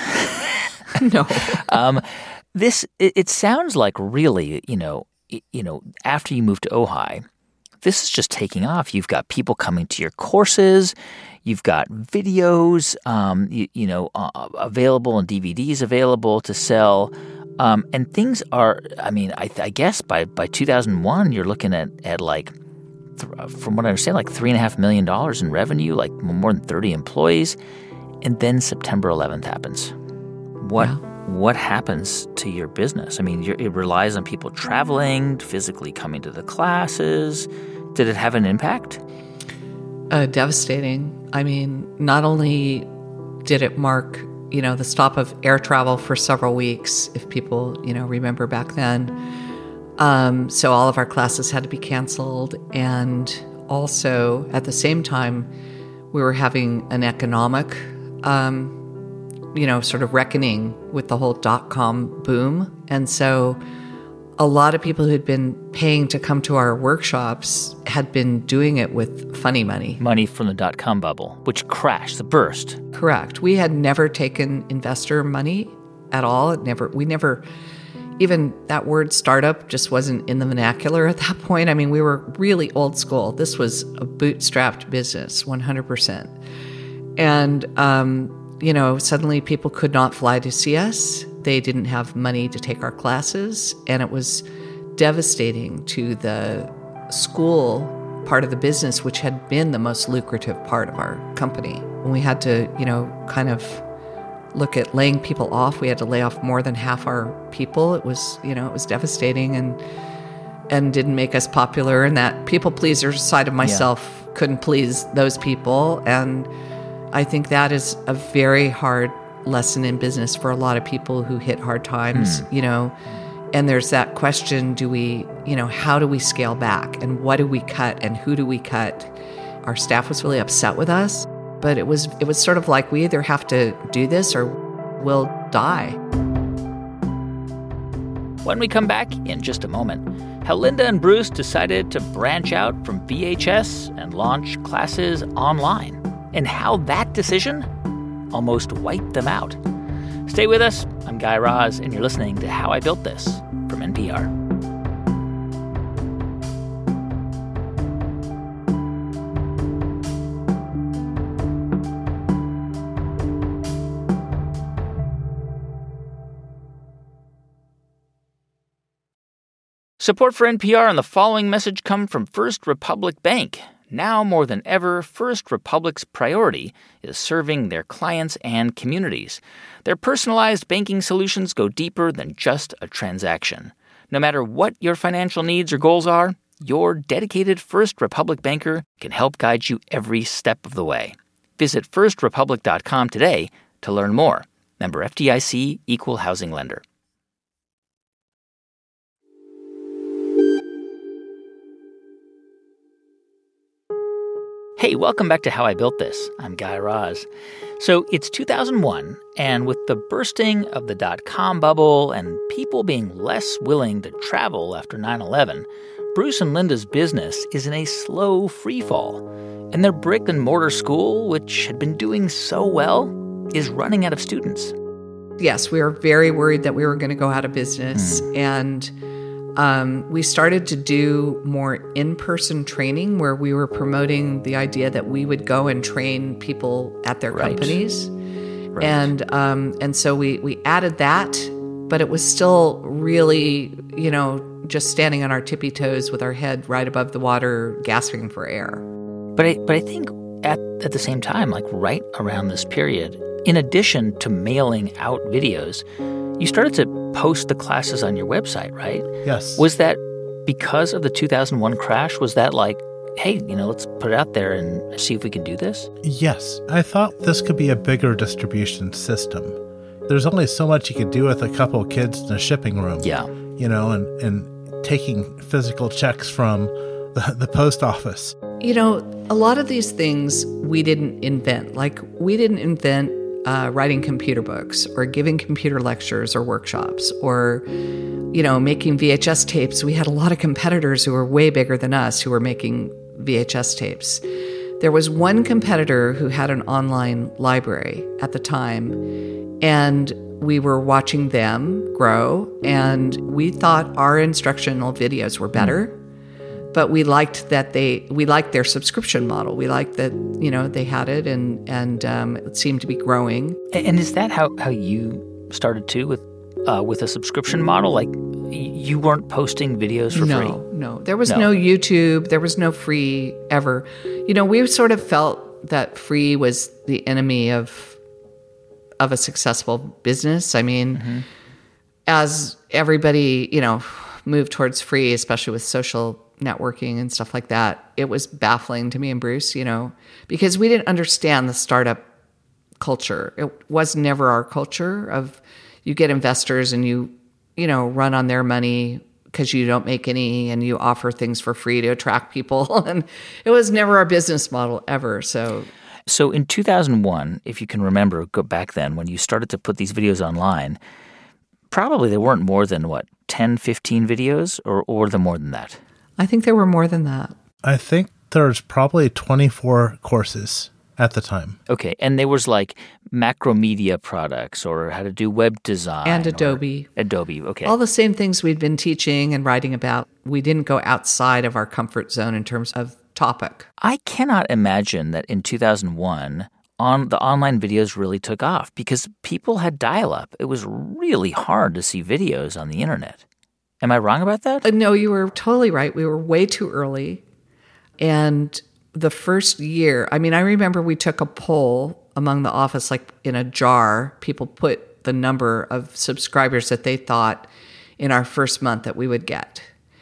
B: No.
A: um, this, it, it sounds like really, you know, it, you know, after you moved to Ojai, this is just taking off. You've got people coming to your courses. You've got videos, um, you, you know, uh, available and D V Ds available to sell. Um, and things are, I mean, I, I guess by, by two thousand one, you're looking at, at like, th- from what I understand, like three and a half million dollars in revenue, like more than thirty employees. And then September eleventh happens. What, yeah. what happens to your business? I mean, you're, it relies on people traveling, physically coming to the classes. Did it have an impact?
B: Uh, devastating. I mean, not only did it mark, you know, the stop of air travel for several weeks, if people, you know, remember back then. Um, so all of our classes had to be canceled. And also, at the same time, we were having an economic, um, you know, sort of reckoning with the whole dot-com boom. And so a lot of people who'd been paying to come to our workshops had been doing it with funny money.
A: Money from the dot-com bubble, which crashed, the burst.
B: Correct. We had never taken investor money at all. It never, we never, even that word startup just wasn't in the vernacular at that point. I mean, we were really old school. This was a bootstrapped business, one hundred percent. And, um, you know, suddenly people could not fly to see us. They didn't have money to take our classes. And it was devastating to the school part of the business, which had been the most lucrative part of our company. When we had to, you know, kind of look at laying people off, we had to lay off more than half our people. It was, you know, it was devastating and and didn't make us popular. And that people pleaser side of myself yeah. couldn't please those people. And I think that is a very hard lesson in business for a lot of people who hit hard times, mm. you know. And there's that question, do we, you know, how do we scale back and what do we cut and who do we cut? Our staff was really upset with us, but it was it was sort of like we either have to do this or we'll die.
A: When we come back in just a moment, how Linda and Bruce decided to branch out from V H S and launch classes online, and how that decision almost wiped them out. Stay with us. I'm Guy Raz, and you're listening to How I Built This from N P R. Support for N P R and the following message come from First Republic Bank. Now more than ever, First Republic's priority is serving their clients and communities. Their personalized banking solutions go deeper than just a transaction. No matter what your financial needs or goals are, your dedicated First Republic banker can help guide you every step of the way. Visit first republic dot com today to learn more. Member F D I C, Equal Housing Lender. Hey, welcome back to How I Built This. I'm Guy Raz. So it's two thousand one, and with the bursting of the dot-com bubble and people being less willing to travel after nine eleven, Bruce and Linda's business is in a slow freefall. And their brick-and-mortar school, which had been doing so well, is running out of students.
B: Yes, we were very worried that we were going to go out of business, mm. and Um, we started to do more in-person training where we were promoting the idea that we would go and train people at their
A: right.
B: companies.
A: Right.
B: And um, and so we, we added that, but it was still really, you know, just standing on our tippy toes with our head right above the water, gasping for air.
A: But I, but I think at, at the same time, like right around this period, in addition to mailing out videos, you started to post the classes on your website, right?
C: Yes.
A: Was that because of the two thousand one crash? Was that like, hey, you know, let's put it out there and see if we can do this?
C: Yes. I thought this could be a bigger distribution system. There's only so much you could do with a couple of kids in a shipping room.
A: Yeah.
C: You know, and, and taking physical checks from the, the post office.
B: You know, a lot of these things we didn't invent. Like, we didn't invent Uh, writing computer books or giving computer lectures or workshops or, you know, making V H S tapes. We had a lot of competitors who were way bigger than us who were making V H S tapes. There was one competitor who had an online library at the time, and we were watching them grow, and we thought our instructional videos were better. But we liked that they, we liked their subscription model. We liked that, you know, they had it and, and um, it seemed to be growing.
A: And is that how, how you started too with uh, with a subscription model? Like you weren't posting videos for
B: no,
A: free?
B: No, no. There was
A: no.
B: no YouTube. There was no free ever. You know, we sort of felt that free was the enemy of of a successful business. I mean, mm-hmm. as everybody, you know, moved towards free, especially with social networking and stuff like that, it was baffling to me and Bruce, you know, because we didn't understand the startup culture. It was never our culture of you get investors and you, you know, run on their money because you don't make any and you offer things for free to attract people. And it was never our business model ever. So,
A: So in two thousand one, if you can remember, go back then, when you started to put these videos online, probably there weren't more than, what, ten, fifteen videos, or, or were there more than that?
B: I think there were more than that.
C: I think there's probably twenty-four courses at the time.
A: Okay, and there was like Macromedia products or how to do web design.
B: And Adobe.
A: Adobe, okay.
B: All the same things we'd been teaching and writing about. We didn't go outside of our comfort zone in terms of topic.
A: I cannot imagine that in two thousand one, on the online videos really took off because people had dial-up. It was really hard to see videos on the internet. Am I wrong about that?
B: Uh, no, you were totally right. We were way too early. And the first year, I mean, I remember we took a poll among the office, like in a jar. People put the number of subscribers that they thought in our first month that we would get.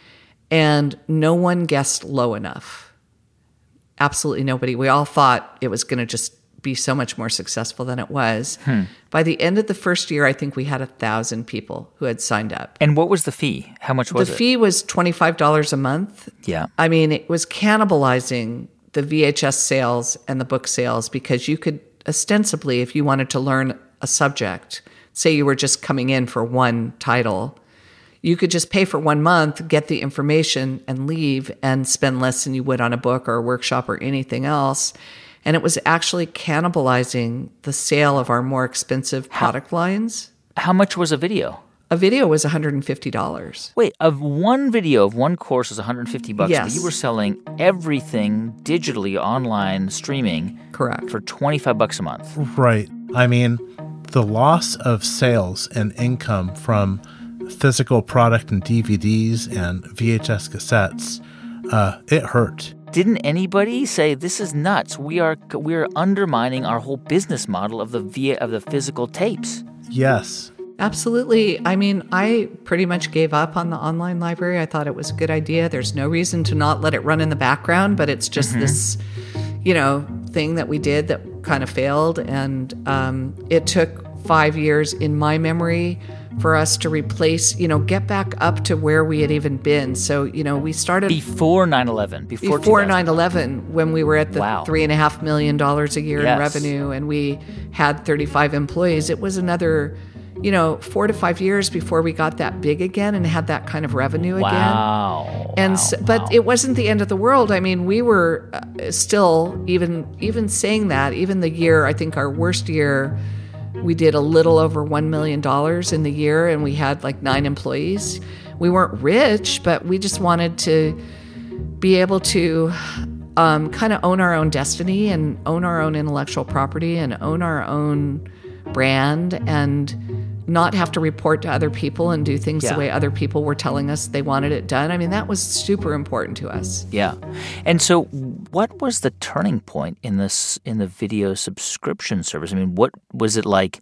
B: And no one guessed low enough. Absolutely nobody. We all thought it was going to just be so much more successful than it was. Hmm. By the end of the first year, I think we had a thousand people who had signed up.
A: And what was the fee? How much was
B: the
A: it?
B: The fee was twenty-five dollars a month.
A: Yeah.
B: I mean, it was cannibalizing the V H S sales and the book sales because you could ostensibly, if you wanted to learn a subject, say you were just coming in for one title, you could just pay for one month, get the information, and leave and spend less than you would on a book or a workshop or anything else. And it was actually cannibalizing the sale of our more expensive product
A: how,
B: lines.
A: How much was a video?
B: A video was one hundred fifty dollars.
A: Wait, of one video of one course was one hundred fifty bucks.
B: Yes.
A: But you were selling everything digitally online streaming.
B: Correct.
A: For twenty-five bucks a month.
C: Right. I mean, the loss of sales and income from physical product and D V Ds and V H S cassettes, uh, it hurt.
A: Didn't anybody say this is nuts? We are we are undermining our whole business model of the via of the physical tapes.
C: Yes.
B: Absolutely. I mean, I pretty much gave up on the online library. I thought it was a good idea. There's no reason to not let it run in the background, but it's just mm-hmm. this, you know, thing that we did that kind of failed. And um, it took five years in my memory for us to replace, you know, get back up to where we had even been. So, you know, we started
A: before nine eleven, before,
B: before nine eleven, when we were at the
A: wow.
B: three and a half million dollars a year
A: yes.
B: in revenue, and we had thirty-five employees. It was another, you know, four to five years before we got that big again and had that kind of revenue
A: wow.
B: again.
A: Wow.
B: And
A: wow.
B: so, but
A: wow.
B: it wasn't the end of the world. I mean, we were uh, still even even saying that. Even the year, I think our worst year, we did a little over one million dollars in the year, and we had like nine employees. We weren't rich, but we just wanted to be able to um, kind of own our own destiny and own our own intellectual property and own our own brand and not have to report to other people and do things
A: yeah.
B: the way other people were telling us they wanted it done. I mean, that was super important to us.
A: Yeah. And so what was the turning point in this in the video subscription service? I mean, what was it like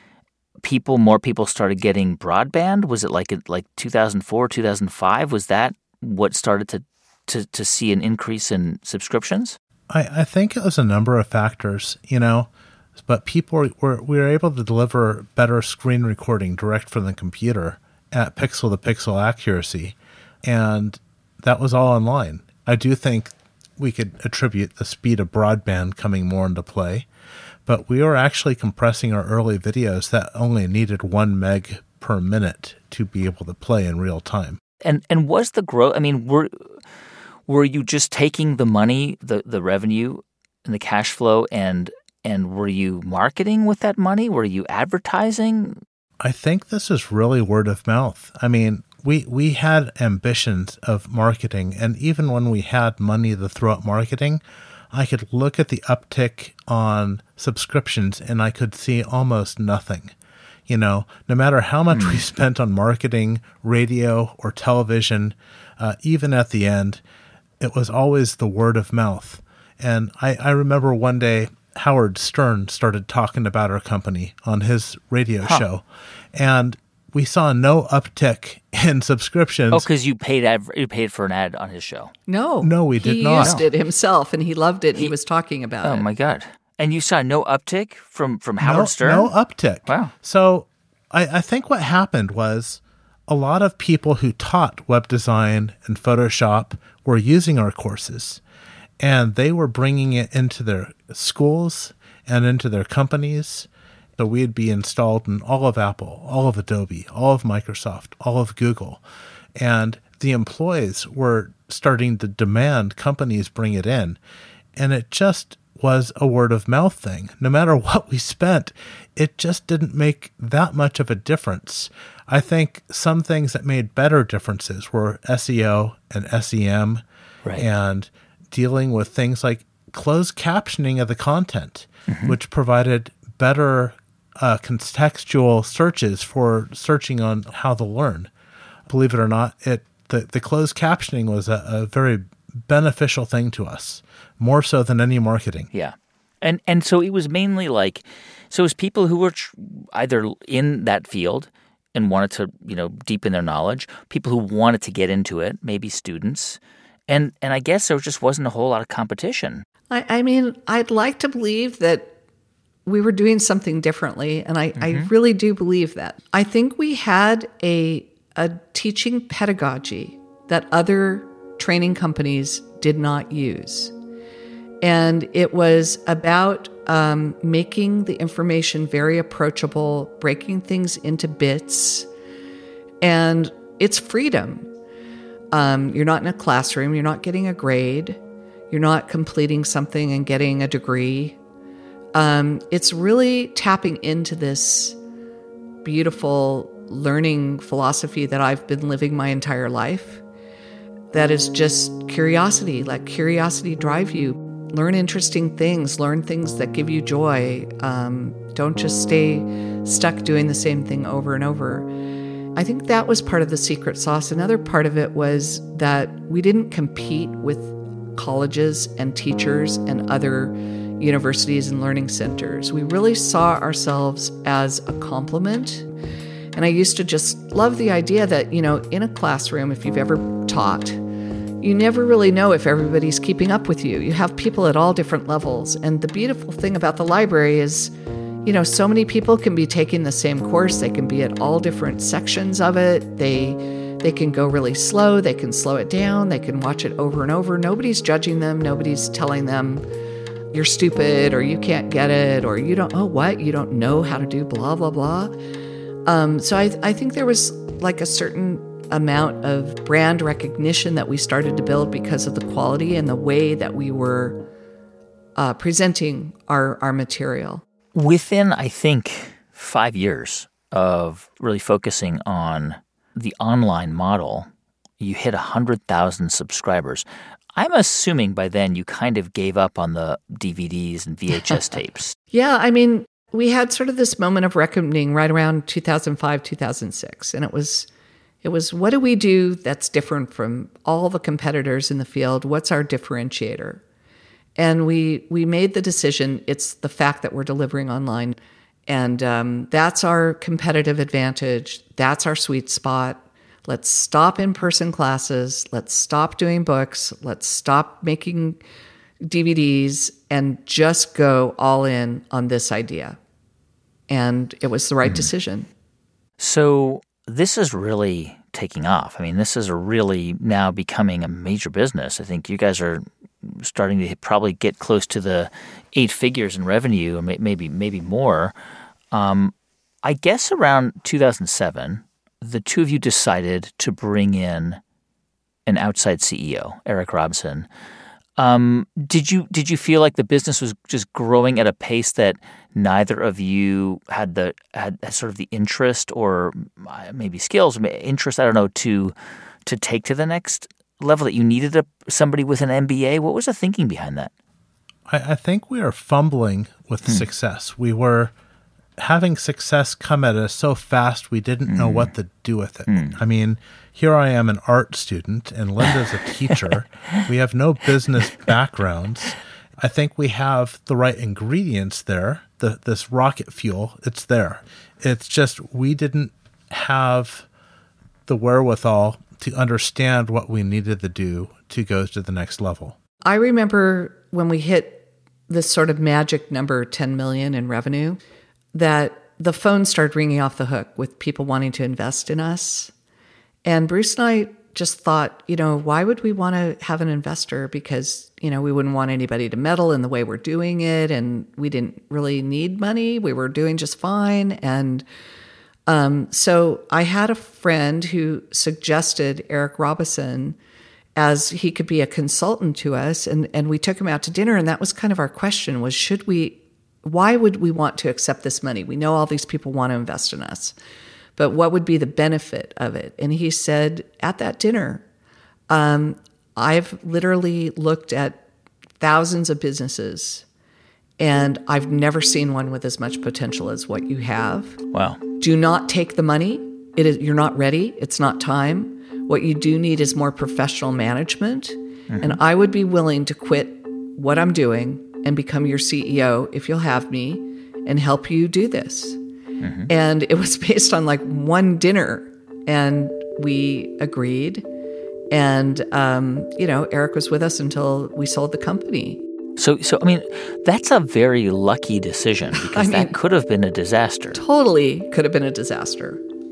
A: people more people started getting broadband? Was it like like two thousand four, two thousand five? Was that what started to to, to see an increase in subscriptions?
C: I, I think it was a number of factors, you know. But people were, were we were able to deliver better screen recording direct from the computer at pixel-to-pixel accuracy, and that was all online. I do think we could attribute the speed of broadband coming more into play, but we were actually compressing our early videos that only needed one meg per minute to be able to play in real time.
A: And and was the growth? I mean, were were you just taking the money, the the revenue, and the cash flow, and And were you marketing with that money? Were you advertising?
C: I think this is really word of mouth. I mean, we we had ambitions of marketing, and even when we had money to throw at marketing, I could look at the uptick on subscriptions and I could see almost nothing. You know, no matter how much mm. we spent on marketing, radio, or television, uh, even at the end, it was always the word of mouth. And I, I remember one day, Howard Stern started talking about our company on his radio huh. show, and we saw no uptick in subscriptions.
A: Oh, because you paid ad- you paid for an ad on his show.
B: No,
C: no, we did
B: he
C: not.
B: He used it himself, and he loved it. He, he was talking about
A: oh
B: it.
A: Oh my God! And you saw no uptick from from Howard
C: no,
A: Stern?
C: No uptick.
A: Wow.
C: So I, I think what happened was a lot of people who taught web design and Photoshop were using our courses. And they were bringing it into their schools and into their companies. So we'd be installed in all of Apple, all of Adobe, all of Microsoft, all of Google. And the employees were starting to demand companies bring it in. And it just was a word of mouth thing. No matter what we spent, it just didn't make that much of a difference. I think some things that made better differences were S E O and S E M, right, and dealing with things like closed captioning of the content, mm-hmm. which provided better uh, contextual searches for searching on how to learn. Believe it or not, it the, the closed captioning was a, a very beneficial thing to us, more so than any marketing.
A: Yeah. And and so it was mainly like, so it was people who were tr- either in that field and wanted to, you know, deepen their knowledge, people who wanted to get into it, maybe students. And and I guess there just wasn't a whole lot of competition.
B: I, I mean, I'd like to believe that we were doing something differently, and I, mm-hmm. I really do believe that. I think we had a a teaching pedagogy that other training companies did not use. And it was about um, making the information very approachable, breaking things into bits, and it's freedom. Um, you're not in a classroom, you're not getting a grade, you're not completing something and getting a degree. Um, it's really tapping into this beautiful learning philosophy that I've been living my entire life. That is just curiosity, let curiosity drive you. Learn interesting things, learn things that give you joy. Um, don't just stay stuck doing the same thing over and over. I think that was part of the secret sauce. Another part of it was that we didn't compete with colleges and teachers and other universities and learning centers. We really saw ourselves as a complement. And I used to just love the idea that, you know, in a classroom, if you've ever taught, you never really know if everybody's keeping up with you. You have people at all different levels. And the beautiful thing about the library is, you know, so many people can be taking the same course. They can be at all different sections of it. They they can go really slow. They can slow it down. They can watch it over and over. Nobody's judging them. Nobody's telling them you're stupid or you can't get it or you don't, oh, what? You don't know how to do blah, blah, blah. Um, so I, I think there was like a certain amount of brand recognition that we started to build because of the quality and the way that we were uh, presenting our, our material.
A: Within, I think, five years of really focusing on the online model, you hit one hundred thousand subscribers. I'm assuming by then you kind of gave up on the D V Ds and V H S tapes.
B: Yeah, I mean, we had sort of this moment of reckoning right around two thousand five, two thousand six, and it was it was what do we do that's different from all the competitors in the field? What's our differentiator? And we we made the decision, it's the fact that we're delivering online. And um, that's our competitive advantage. That's our sweet spot. Let's stop in-person classes. Let's stop doing books. Let's stop making D V Ds and just go all in on this idea. And it was the right mm. decision.
A: So this is really taking off. I mean, this is really now becoming a major business. I think you guys are starting to probably get close to the eight figures in revenue, or maybe maybe more. Um, I guess around two thousand seven, the two of you decided to bring in an outside C E O, Eric Robson. Um, did you did you feel like the business was just growing at a pace that neither of you had the had sort of the interest or maybe skills, interest, I don't know, to to take to the next level, that you needed a, somebody with an M B A? What was the thinking behind that?
C: I, I think we are fumbling with hmm. success. We were having success come at us so fast we didn't mm. know what to do with it. Mm. I mean, here I am, an art student, and Linda's a teacher. We have no business backgrounds. I think we have the right ingredients there. The, this rocket fuel, it's there. It's just we didn't have the wherewithal to understand what we needed to do to go to the next level.
B: I remember when we hit this sort of magic number, ten million in revenue, that the phone started ringing off the hook with people wanting to invest in us. And Bruce and I just thought, you know, why would we want to have an investor? Because, you know, we wouldn't want anybody to meddle in the way we're doing it. And we didn't really need money. We were doing just fine. And um, so I had a friend who suggested Eric Robison as he could be a consultant to us. And, and we took him out to dinner. And that was kind of our question was, should we, why would we want to accept this money? We know all these people want to invest in us. But what would be the benefit of it? And he said, at that dinner, um, I've literally looked at thousands of businesses, and I've never seen one with as much potential as what you have.
A: Wow.
B: Do not take the money. It is, you're not ready. It's not time. What you do need is more professional management. Mm-hmm. And I would be willing to quit what I'm doing and become your C E O if you'll have me and help you do this. Mm-hmm. And it was based on like one dinner, and we agreed. And, um, you know, Eric was with us until we sold the company.
A: So, so I mean, that's a very lucky decision because I mean, that could have been a disaster.
B: Totally could have been a disaster.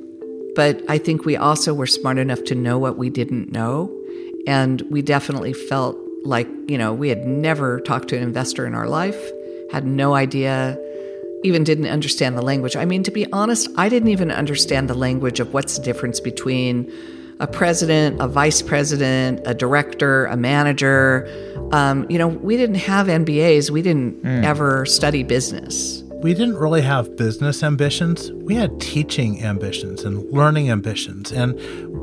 B: But I think we also were smart enough to know what we didn't know. And we definitely felt like, you know, we had never talked to an investor in our life, had no idea, even didn't understand the language. I mean, to be honest, I didn't even understand the language of what's the difference between a president, a vice president, a director, a manager. Um, you know, we didn't have M B As. We didn't mm. ever study business.
C: We didn't really have business ambitions. We had teaching ambitions and learning ambitions. And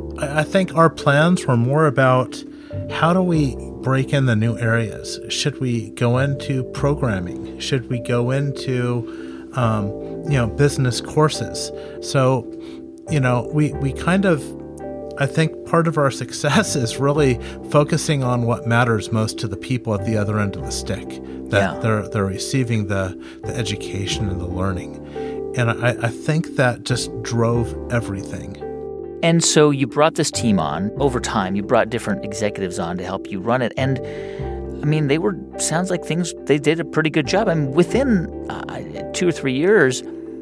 C: I think our plans were more about how do we break in the new areas? Should we go into programming? Should we go into, um, you know, business courses? So, you know, we, we kind of, I think part of our success is really focusing on what matters most to the people at the other end of the stick, that yeah. they're they're receiving the, the education and the learning. And I, I think that just drove everything.
A: And so you brought this team on. Over time, you brought different executives on to help you run it. And, I mean, they were, sounds like things, they did a pretty good job. I mean, within uh, two or three years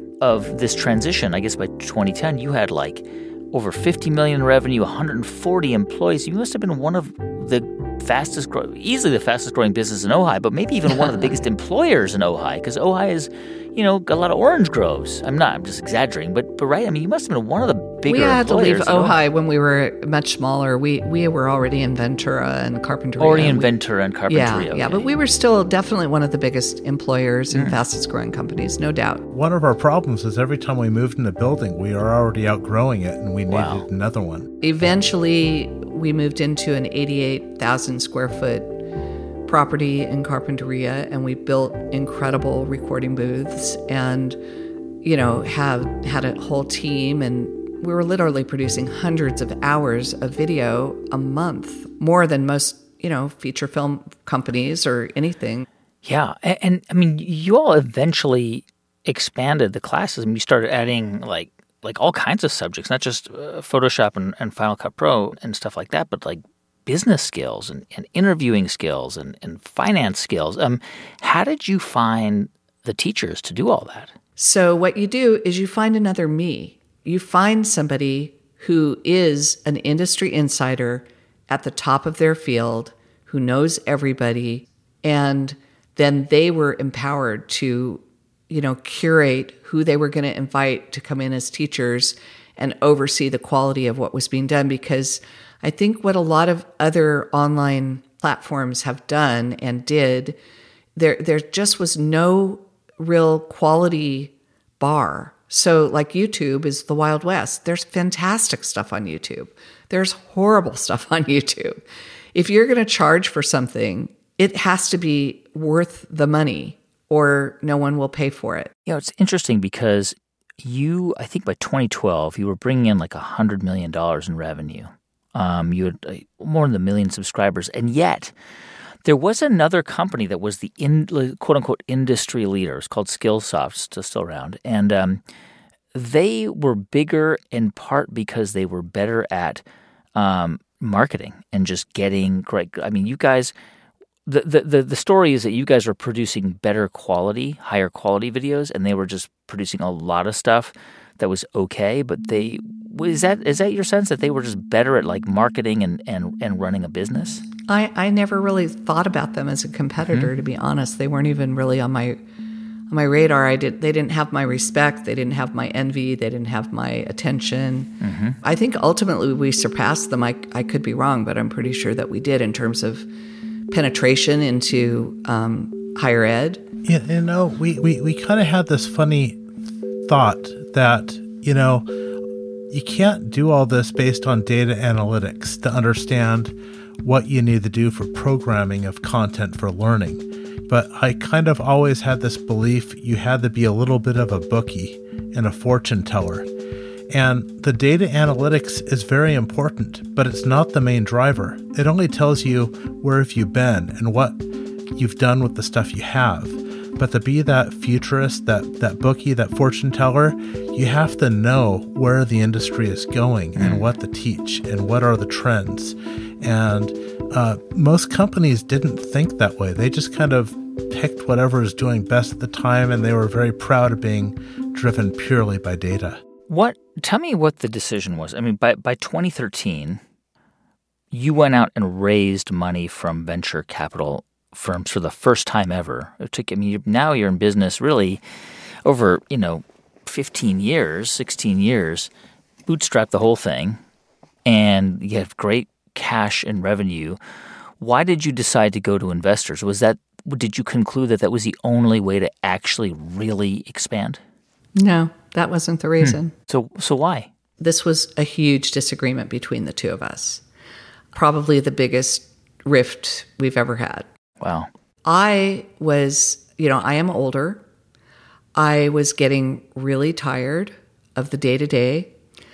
A: of this transition, I guess by twenty ten, you had like over fifty million in revenue, one hundred forty employees. You must have been one of the fastest growing, easily the fastest growing business in Ojai, but maybe even one of the biggest employers in Ojai, because Ojai is, you know, got a lot of orange groves. I'm not, I'm just exaggerating, but but right, I mean, you must have been one of the bigger
B: employers. We had to leave
A: Ojai
B: when we were much smaller. We we were already in Ventura and Carpinteria.
A: Already in
B: we,
A: Ventura and Carpinteria.
B: Yeah,
A: okay.
B: yeah, but we were still definitely one of the biggest employers and mm. fastest growing companies, no doubt.
C: One of our problems is every time we moved in a building, we are already outgrowing it and we needed wow. another one.
B: Eventually, we moved into an eighty-eight thousand square foot property in Carpinteria, and we built incredible recording booths and, you know, have had a whole team, and we were literally producing hundreds of hours of video a month, more than most, you know, feature film companies or anything.
A: Yeah. And, and I mean, you all eventually expanded the classes. I mean, you started adding like like all kinds of subjects, not just uh, Photoshop and, and Final Cut Pro and stuff like that, but like business skills and, and interviewing skills and, and finance skills. Um, how did you find the teachers to do all that?
B: So what you do is you find another me. You find somebody who is an industry insider at the top of their field, who knows everybody, and then they were empowered to, you know, curate who they were going to invite to come in as teachers and oversee the quality of what was being done. Because I think what a lot of other online platforms have done and did, there there just was no real quality bar. So like YouTube is the Wild West. There's fantastic stuff on YouTube. There's horrible stuff on YouTube. If you're going to charge for something, it has to be worth the money or no one will pay for it.
A: You know, it's interesting because you, I think by twenty twelve, you were bringing in like one hundred million dollars in revenue. Um, you had uh, more than a million subscribers. And yet, there was another company that was the in, quote-unquote industry leader. It's called Skillsoft, still, still around. And um, they were bigger in part because they were better at um, marketing and just getting great. I mean, you guys, the, the, the, the story is that you guys were producing better quality, higher quality videos, and they were just producing a lot of stuff that was okay, but they is that is that your sense that they were just better at like marketing and, and, and running a business?
B: I, I never really thought about them as a competitor, mm-hmm. to be honest. They weren't even really on my on my radar. I did. They didn't have my respect. They didn't have my envy. They didn't have my attention. Mm-hmm. I think ultimately we surpassed them. I, I could be wrong, but I'm pretty sure that we did in terms of penetration into um, higher ed.
C: Yeah, you know, we, we, we kind of had this funny thought that, you know, you can't do all this based on data analytics to understand what you need to do for programming of content for learning. But I kind of always had this belief you had to be a little bit of a bookie and a fortune teller. And the data analytics is very important, but it's not the main driver. It only tells you where have you been and what you've done with the stuff you have. But to be that futurist, that, that bookie, that fortune teller, you have to know where the industry is going and what to teach and what are the trends. And uh, most companies didn't think that way. They just kind of picked whatever is doing best at the time, and they were very proud of being driven purely by data.
A: What? Tell me what the decision was. I mean, by, by twenty thirteen, you went out and raised money from venture capital firms for the first time ever. It took, I mean, now you're in business really over, you know, fifteen years, sixteen years, bootstrap the whole thing, and you have great cash and revenue. Why did you decide to go to investors? Was that, did you conclude that that was the only way to actually really expand?
B: No, that wasn't the reason.
A: Hmm. So, so why?
B: This was a huge disagreement between the two of us. Probably the biggest rift we've ever had.
A: Wow.
B: I was, you know, I am older. I was getting really tired of the day-to-day.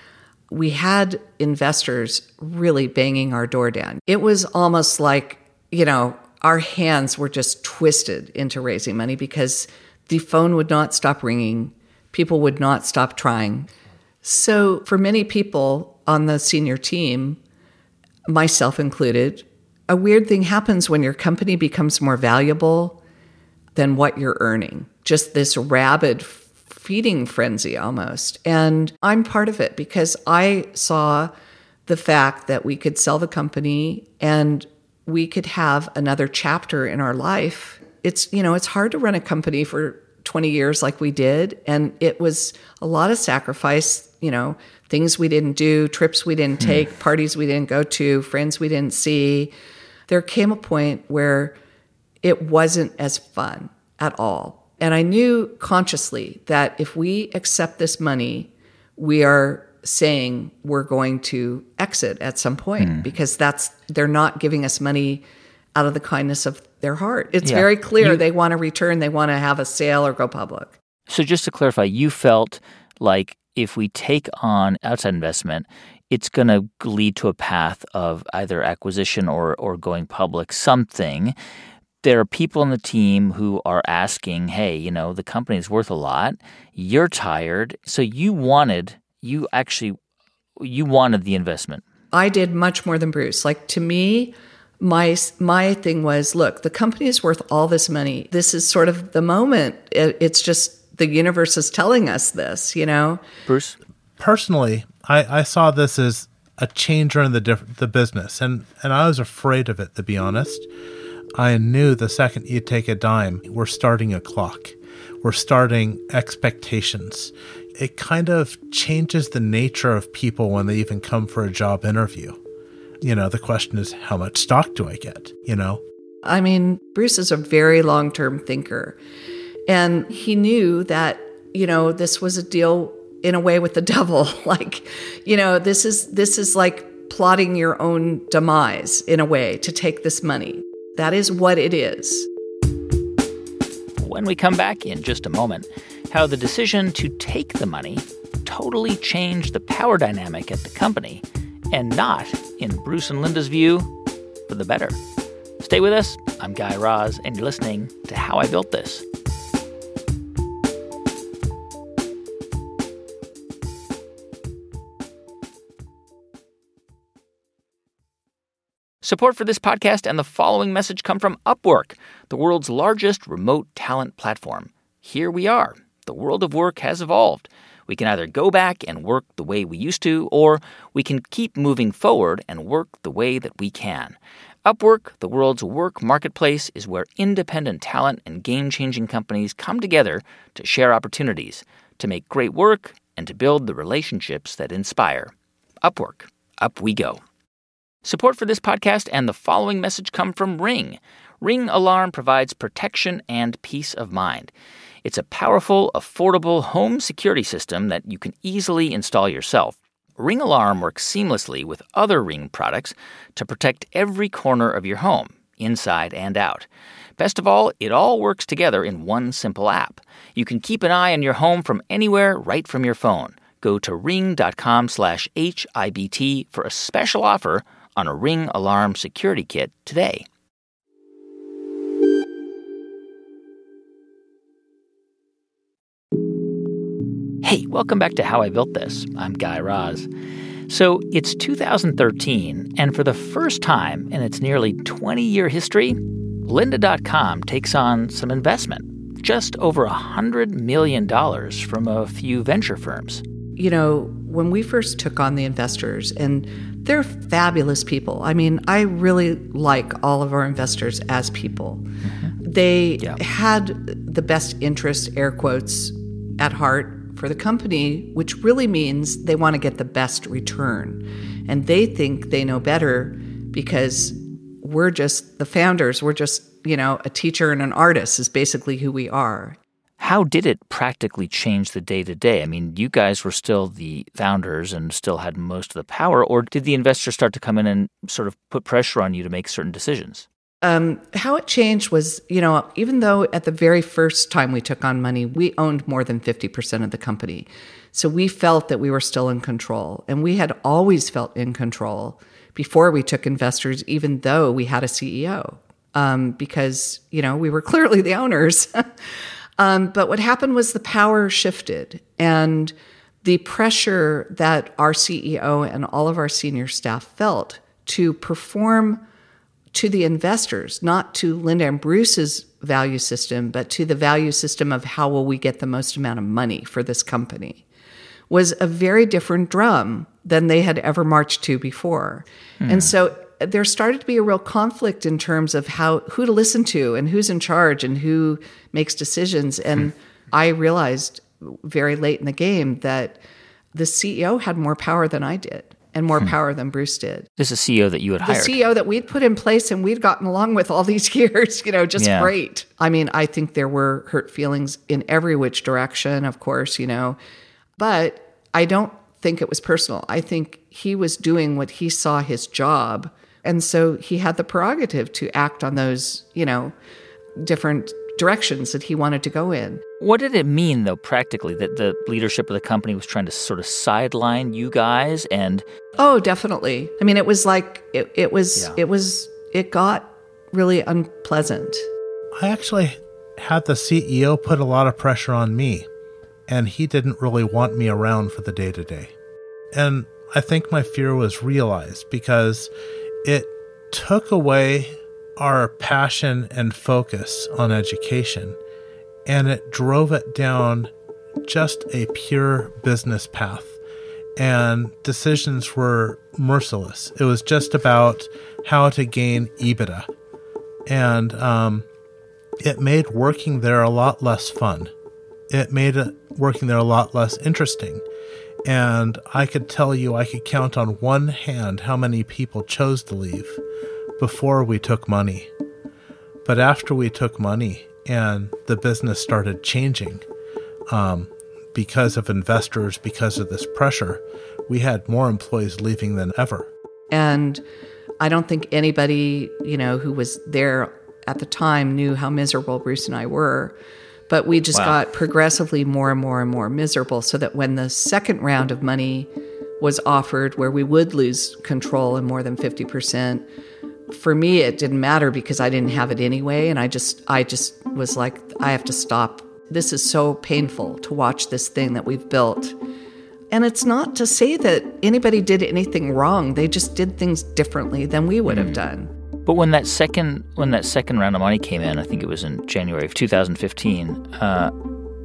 B: We had investors really banging our door down. It was almost like, you know, our hands were just twisted into raising money because the phone would not stop ringing. People would not stop trying. So for many people on the senior team, myself included, a weird thing happens when your company becomes more valuable than what you're earning. Just this rabid feeding frenzy almost. And I'm part of it because I saw the fact that we could sell the company and we could have another chapter in our life. It's, you know, it's hard to run a company for twenty years like we did. And it was a lot of sacrifice, you know, things we didn't do, trips we didn't take, hmm. parties we didn't go to, friends we didn't see. There came a point where it wasn't as fun at all. And I knew consciously that if we accept this money, we are saying we're going to exit at some point mm. because that's they're not giving us money out of the kindness of their heart. It's yeah. very clear you, they want to return, they want to have a sale or go public.
A: So just to clarify, you felt like if we take on outside investment, it's going to lead to a path of either acquisition or or going public, something. There are people on the team who are asking, hey, you know, the company is worth a lot. You're tired. So you wanted, you actually, you wanted the investment.
B: I did much more than Bruce. Like to me, my my thing was, look, the company is worth all this money. This is sort of the moment. It, it's just the universe is telling us this, you know?
A: Bruce?
C: Personally, I, I saw this as a changer in the diff- the business, and, and I was afraid of it, to be honest. I knew the second you take a dime, we're starting a clock. We're starting expectations. It kind of changes the nature of people when they even come for a job interview. You know, the question is, how much stock do I get? You know?
B: I mean, Bruce is a very long-term thinker. And he knew that, you know, this was a deal in a way with the devil. Like, you know, this is this is like plotting your own demise in a way to take this money. That is what it is.
A: When we come back in just a moment, how the decision to take the money totally changed the power dynamic at the company, and not, in Bruce and Linda's view, for the better. Stay with us. I'm Guy Raz, and you're listening to How I Built This. Support for this podcast and the following message come from Upwork, the world's largest remote talent platform. Here we are. The world of work has evolved. We can either go back and work the way we used to, or we can keep moving forward and work the way that we can. Upwork, the world's work marketplace, is where independent talent and game-changing companies come together to share opportunities, to make great work, and to build the relationships that inspire. Upwork. Up we go. Support for this podcast and the following message come from Ring. Ring Alarm provides protection and peace of mind. It's a powerful, affordable home security system that you can easily install yourself. Ring Alarm works seamlessly with other Ring products to protect every corner of your home, inside and out. Best of all, it all works together in one simple app. You can keep an eye on your home from anywhere right from your phone. Go to ring.com slash HIBT for a special offer on a Ring Alarm security kit today. Hey, welcome back to How I Built This. I'm Guy Raz. So it's two thousand thirteen, and for the first time in its nearly twenty-year history, Lynda dot com takes on some investment, just over one hundred million dollars from a few venture firms.
B: You know, when we first took on the investors, and they're fabulous people. I mean, I really like all of our investors as people. Mm-hmm. They yeah. had the best interest, air quotes, at heart for the company, which really means they want to get the best return. And they think they know better because we're just the founders. We're just, you know, a teacher and an artist is basically who we are.
A: How did it practically change the day-to-day? I mean, you guys were still the founders and still had most of the power, or did the investors start to come in and sort of put pressure on you to make certain decisions?
B: Um, how it changed was, you know, even though at the very first time we took on money, we owned more than fifty percent of the company. So we felt that we were still in control. And we had always felt in control before we took investors, even though we had a C E O, um, because, you know, we were clearly the owners. um, but what happened was the power shifted, and the pressure that our C E O and all of our senior staff felt to perform to the investors, not to Lynda and Bruce's value system, but to the value system of how will we get the most amount of money for this company, was a very different drum than they had ever marched to before. Hmm. And so there started to be a real conflict in terms of how who to listen to and who's in charge and who makes decisions. And hmm. I realized very late in the game that the C E O had more power than I did. And more hmm. power than Bruce did.
A: This is a C E O that you had hired.
B: The C E O that we'd put in place and we'd gotten along with all these years, you know, just yeah. great. I mean, I think there were hurt feelings in every which direction, of course, you know. But I don't think it was personal. I think he was doing what he saw his job. And so he had the prerogative to act on those, you know, different directions that he wanted to go in.
A: What did it mean, though, practically, that the leadership of the company was trying to sort of sideline you guys? And
B: oh, definitely. I mean, it was like it, it was yeah. it was it got really unpleasant.
C: I actually had the C E O put a lot of pressure on me, and he didn't really want me around for the day to day. And I think my fear was realized because it took away our passion and focus on education, and it drove it down just a pure business path, and decisions were merciless. It was just about how to gain EBITDA, and um, it made working there a lot less fun. It made it, working there a lot less interesting, and I could tell you I could count on one hand how many people chose to leave before we took money. But after we took money and the business started changing um, because of investors, because of this pressure, we had more employees leaving than ever.
B: And I don't think anybody, you know, who was there at the time knew how miserable Bruce and I were. But we just wow. got progressively more and more and more miserable, so that when the second round of money was offered, where we would lose control in more than fifty percent, for me, it didn't matter because I didn't have it anyway. And I just, I just was like, I have to stop. This is so painful to watch this thing that we've built. And it's not to say that anybody did anything wrong. They just did things differently than we would have done.
A: But when that second when that second round of money came in, I think it was in January of two thousand fifteen, uh,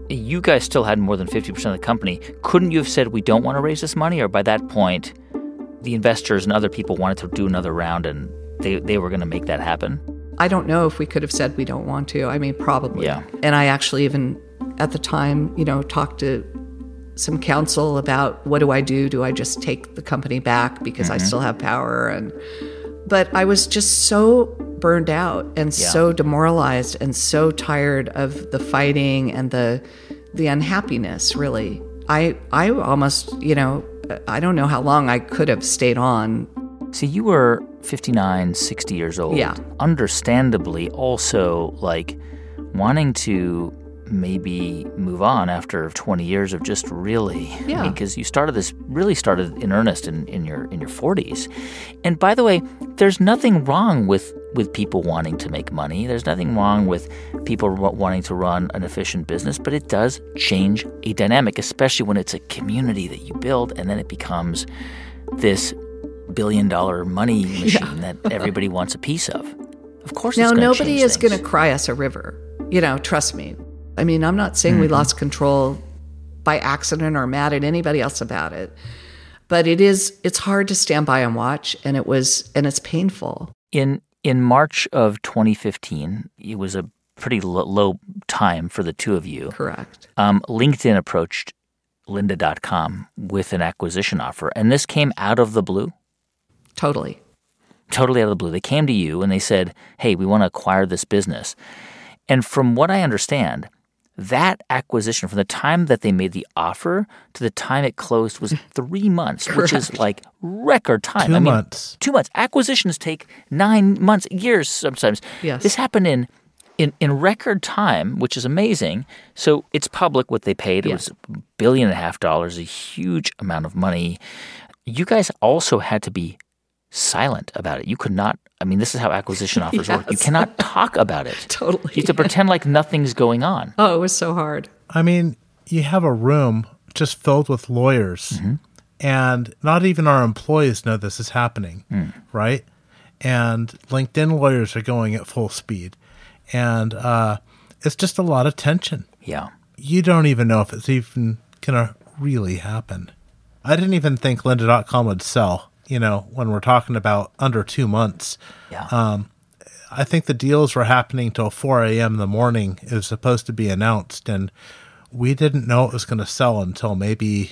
A: you guys still had more than fifty percent of the company. Couldn't you have said, we don't want to raise this money? Or by that point, the investors and other people wanted to do another round and they, they were going to make that happen?
B: I don't know if we could have said we don't want to. I mean, probably.
A: Yeah.
B: And I actually even, at the time, you know, talked to some counsel about what do I do? Do I just take the company back because mm-hmm. I still have power? And but I was just so burned out and yeah. so demoralized and so tired of the fighting and the the unhappiness, really. I I almost, you know, I don't know how long I could have stayed on.
A: See, you were fifty-nine, sixty years old.
B: Yeah.
A: Understandably also, like, wanting to maybe move on after twenty years of just really,
B: yeah.
A: I mean, because you started this, really started in earnest in, in your in your forties. And by the way, there's nothing wrong with, with people wanting to make money. There's nothing wrong with people wanting to run an efficient business, but it does change a dynamic, especially when it's a community that you build and then it becomes this billion dollar money machine
B: yeah.
A: that everybody wants a piece of. Of course
B: now,
A: it's going to
B: nobody
A: change
B: is going to
A: things.
B: cry us a river. You know, trust me. I mean, I'm not saying mm-hmm. we lost control by accident or mad at anybody else about it. But it is, it's hard to stand by and watch, and it was, and it's painful.
A: In in March of twenty fifteen, it was a pretty lo- low time for the two of you.
B: Correct.
A: Um, LinkedIn approached lynda dot com with an acquisition offer, and this came out of the blue?
B: Totally.
A: Totally out of the blue. They came to you and they said, hey, we want to acquire this business. And from what I understand, that acquisition, from the time that they made the offer to the time it closed, was three months, which is like record time.
C: Two
A: I mean,
C: months.
A: Two months. Acquisitions take nine months, years sometimes.
B: Yes.
A: This happened in, in, in record time, which is amazing. So it's public what they paid. It
B: yeah.
A: was a billion and a half dollars, a huge amount of money. You guys also had to be silent about it. You could not, I mean, this is how acquisition offers
B: yes.
A: work. You cannot talk about it.
B: Totally.
A: You have to pretend like nothing's going on.
B: Oh, it was so hard.
C: I mean, you have a room just filled with lawyers, mm-hmm. and not even our employees know this is happening, mm. right? And LinkedIn lawyers are going at full speed. And uh, it's just a lot of tension.
A: Yeah.
C: You don't even know if it's even going to really happen. I didn't even think lynda dot com would sell. You know, when we're talking about under two months,
A: yeah.
C: um, I think the deals were happening till four a.m. in the morning. It was supposed to be announced, and we didn't know it was going to sell until maybe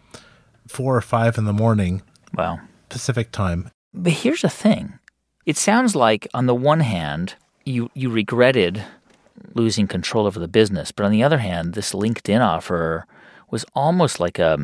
C: four or five in the morning.
A: Wow.
C: Pacific time.
A: But here's the thing. It sounds like, on the one hand, you, you regretted losing control over the business, but on the other hand, this LinkedIn offer was almost like a...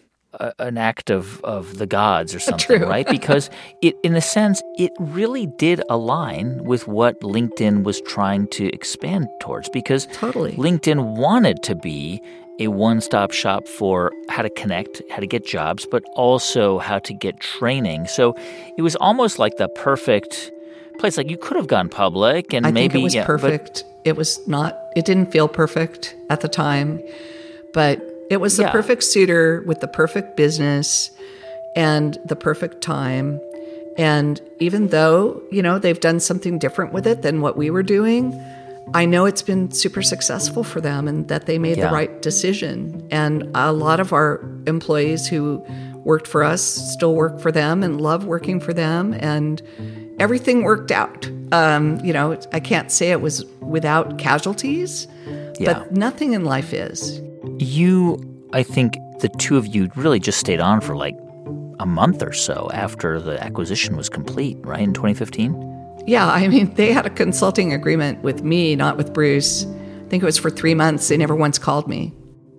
A: A, an act of, of the gods or something,
B: True.
A: right? Because it, in a sense, it really did align with what LinkedIn was trying to expand towards, because
B: totally.
A: LinkedIn wanted to be a one-stop shop for how to connect, how to get jobs, but also how to get training. So it was almost like the perfect place. Like, you could have gone public and
B: I
A: maybe...
B: think it was
A: yeah,
B: perfect. But, it was not, it didn't feel perfect at the time, but... It was the
A: yeah.
B: perfect suitor with the perfect business and the perfect time. And even though, you know, they've done something different with it than what we were doing, I know it's been super successful for them and that they made
A: yeah.
B: the right decision. And a lot of our employees who worked for us still work for them and love working for them. And everything worked out. Um, you know, I can't say it was without casualties,
A: yeah.
B: but nothing in life is.
A: You, I think the two of you really just stayed on for like a month or so after the acquisition was complete, right, in twenty fifteen?
B: Yeah, I mean, they had a consulting agreement with me, not with Bruce. I think it was for three months. They never once called me.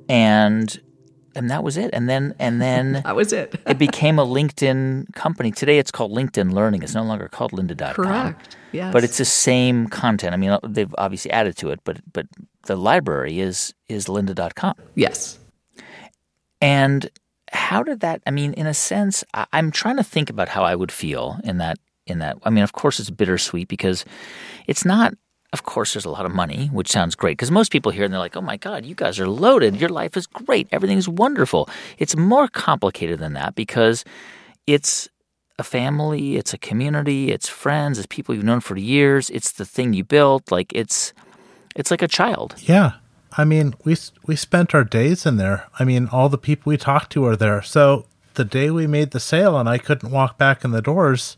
A: And and that was it. And then and then
B: that was it.
A: It became a LinkedIn company. Today it's called LinkedIn Learning. It's no longer called lynda dot com.
B: Correct. Yes.
A: But it's the same content. I mean, they've obviously added to it, but but the library is is lynda dot com.
B: Yes.
A: And how did that, I mean, in a sense, I, I'm trying to think about how I would feel in that in that. I mean, of course it's bittersweet because it's not, of course there's a lot of money, which sounds great because most people hear and they're like, oh my God, you guys are loaded. Your life is great. Everything's wonderful. It's more complicated than that because it's a family, it's a community, it's friends, it's people you've known for years. It's the thing you built. Like it's, it's like a child.
C: Yeah. I mean, we we spent our days in there. I mean, all the people we talked to are there. So the day we made the sale and I couldn't walk back in the doors,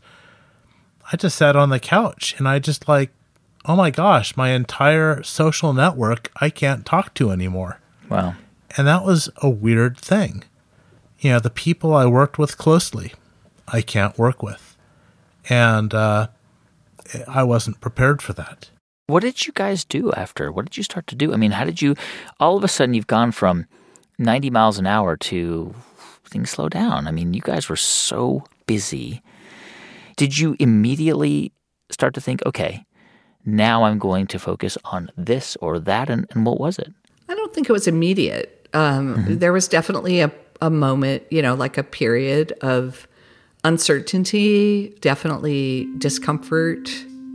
C: I just sat on the couch and I just like, oh my gosh, my entire social network I can't talk to anymore.
A: Wow.
C: And that was a weird thing. You know, the people I worked with closely, I can't work with. And uh, I wasn't prepared for that.
A: What did you guys do after? What did you start to do? I mean, how did you, all of a sudden you've gone from ninety miles an hour to things slow down. I mean, you guys were so busy. Did you immediately start to think, okay, now I'm going to focus on this or that? And, and what was it?
B: I don't think it was immediate. Um, mm-hmm. There was definitely a, a moment, you know, like a period of uncertainty, definitely discomfort.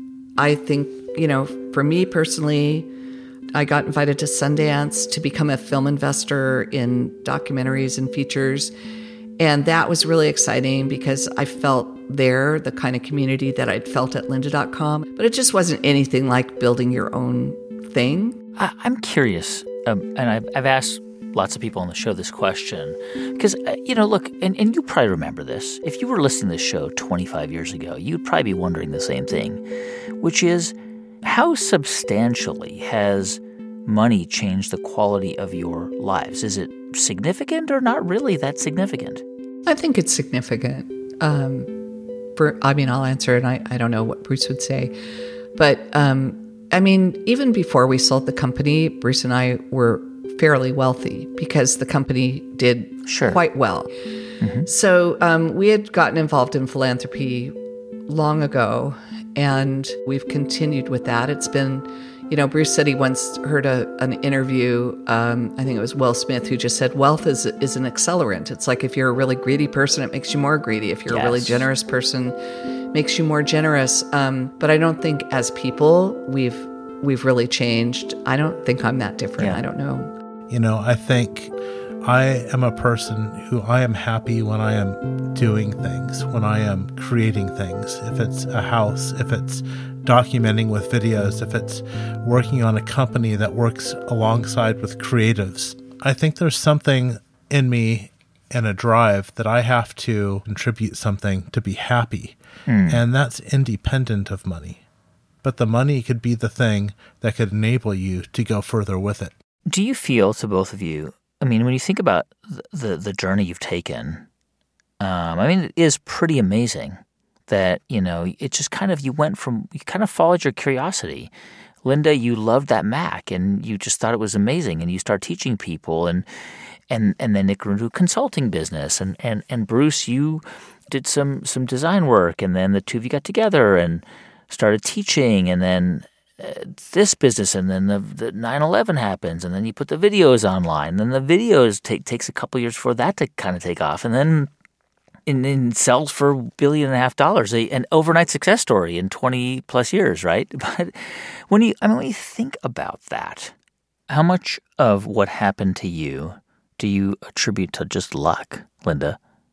B: I think, you know, for me personally, I got invited to Sundance to become a film investor in documentaries and features. And that was really exciting because I felt there the kind of community that I'd felt at lynda dot com. But it just wasn't anything like building your own thing.
A: I, I'm curious, um, and I've, I've asked lots of people on the show this question because, uh, you know, look, and, and you probably remember this. If you were listening to this show twenty-five years ago, you'd probably be wondering the same thing, which is, how substantially has money changed the quality of your lives? Is it significant or not really that significant?
B: I think it's significant. Um, for, I mean, I'll answer it. I, I don't know what Bruce would say. But, um, I mean, even before we sold the company, Bruce and I were fairly wealthy because the company did
A: sure.
B: quite well. Mm-hmm. So um, we had gotten involved in philanthropy long ago, and we've continued with that. It's been, you know, Bruce said he once heard a, an interview, um, I think it was Will Smith, who just said, wealth is is an accelerant. It's like if you're a really greedy person, it makes you more greedy. If you're yes. a really generous person, it makes you more generous. Um, but I don't think as people, we've we've really changed. I don't think I'm that different. Yeah. I don't know.
C: You know, I think I am a person who I am happy when I am doing things, when I am creating things. If it's a house, if it's documenting with videos, if it's working on a company that works alongside with creatives. I think there's something in me and a drive that I have to contribute something to be happy. Mm. And that's independent of money. But the money could be the thing that could enable you to go further with it.
A: Do you feel, to both of you, I mean, when you think about the the, the journey you've taken, um, I mean, it is pretty amazing that, you know, it just kind of, you went from, you kind of followed your curiosity. Lynda, you loved that Mac and you just thought it was amazing and you start teaching people and and and then it grew into a consulting business. And, and, and Bruce, you did some, some design work and then the two of you got together and started teaching and then uh, this business and then the, the nine eleven happens and then you put the videos online and then the videos take takes a couple years for that to kind of take off and then And, and sells for a billion and a half dollars, a, an overnight success story in twenty plus years, right? But when you, I mean, when you think about that, how much of what happened to you do you attribute to just luck, Lynda?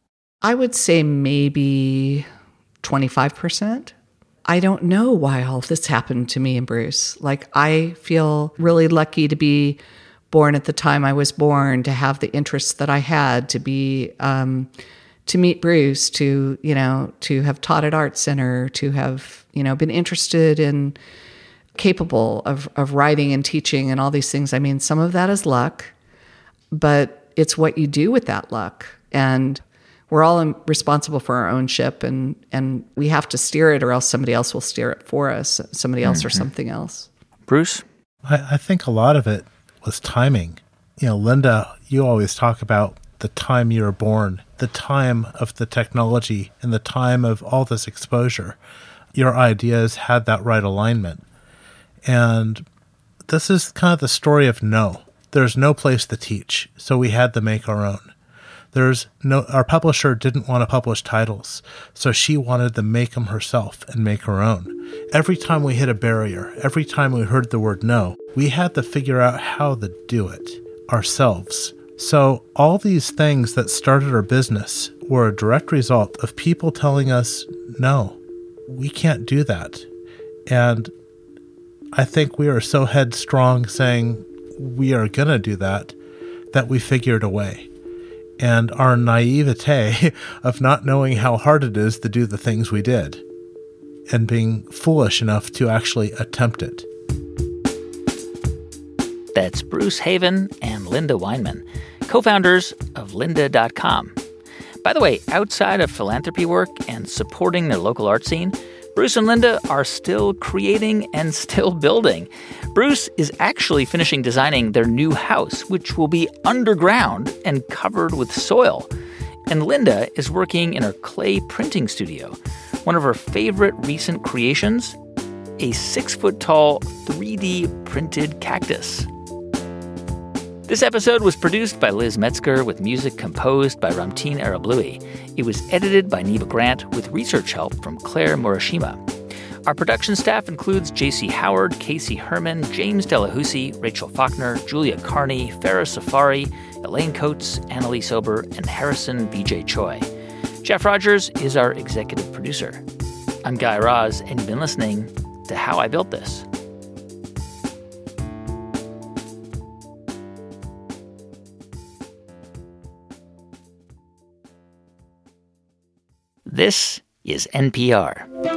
B: I would say maybe twenty-five percent. I don't know why all of this happened to me and Bruce. Like, I feel really lucky to be born at the time I was born, to have the interests that I had, to be, um, to meet Bruce, to, you know, to have taught at Art Center, to have, you know, been interested and capable of, of writing and teaching and all these things. I mean, some of that is luck, but it's what you do with that luck. And we're all responsible for our own ship, and, and we have to steer it or else somebody else will steer it for us, somebody else mm-hmm. or something else.
A: Bruce?
C: I, I think a lot of it was timing. You know, Lynda, you always talk about the time you were born, the time of the technology, and the time of all this exposure. Your ideas had that right alignment. And this is kind of the story of no. There's no place to teach, so we had to make our own. There's no, our publisher didn't want to publish titles, so she wanted to make them herself and make her own. Every time we hit a barrier, every time we heard the word no, we had to figure out how to do it ourselves. So all these things that started our business were a direct result of people telling us, no, we can't do that. And I think we are so headstrong saying, we are going to do that, that we figured a way. And our naivete of not knowing how hard it is to do the things we did and being foolish enough to actually attempt it.
A: That's Bruce Haven and Linda Weinman, co-founders of lynda dot com. By the way, outside of philanthropy work and supporting their local art scene, Bruce and Linda are still creating and still building. Bruce is actually finishing designing their new house, which will be underground and covered with soil. And Linda is working in her clay printing studio. One of her favorite recent creations, a six-foot-tall three D printed cactus. This episode was produced by Liz Metzger with music composed by Ramtin Arablouei. It was edited by Neva Grant with research help from Claire Murashima. Our production staff includes J C Howard, Casey Herman, James Delahousie, Rachel Faulkner, Julia Carney, Farah Safari, Elaine Coates, Annalise Ober, and Harrison B J Choi. Jeff Rogers is our executive producer. I'm Guy Raz, and you've been listening to How I Built This. This is N P R.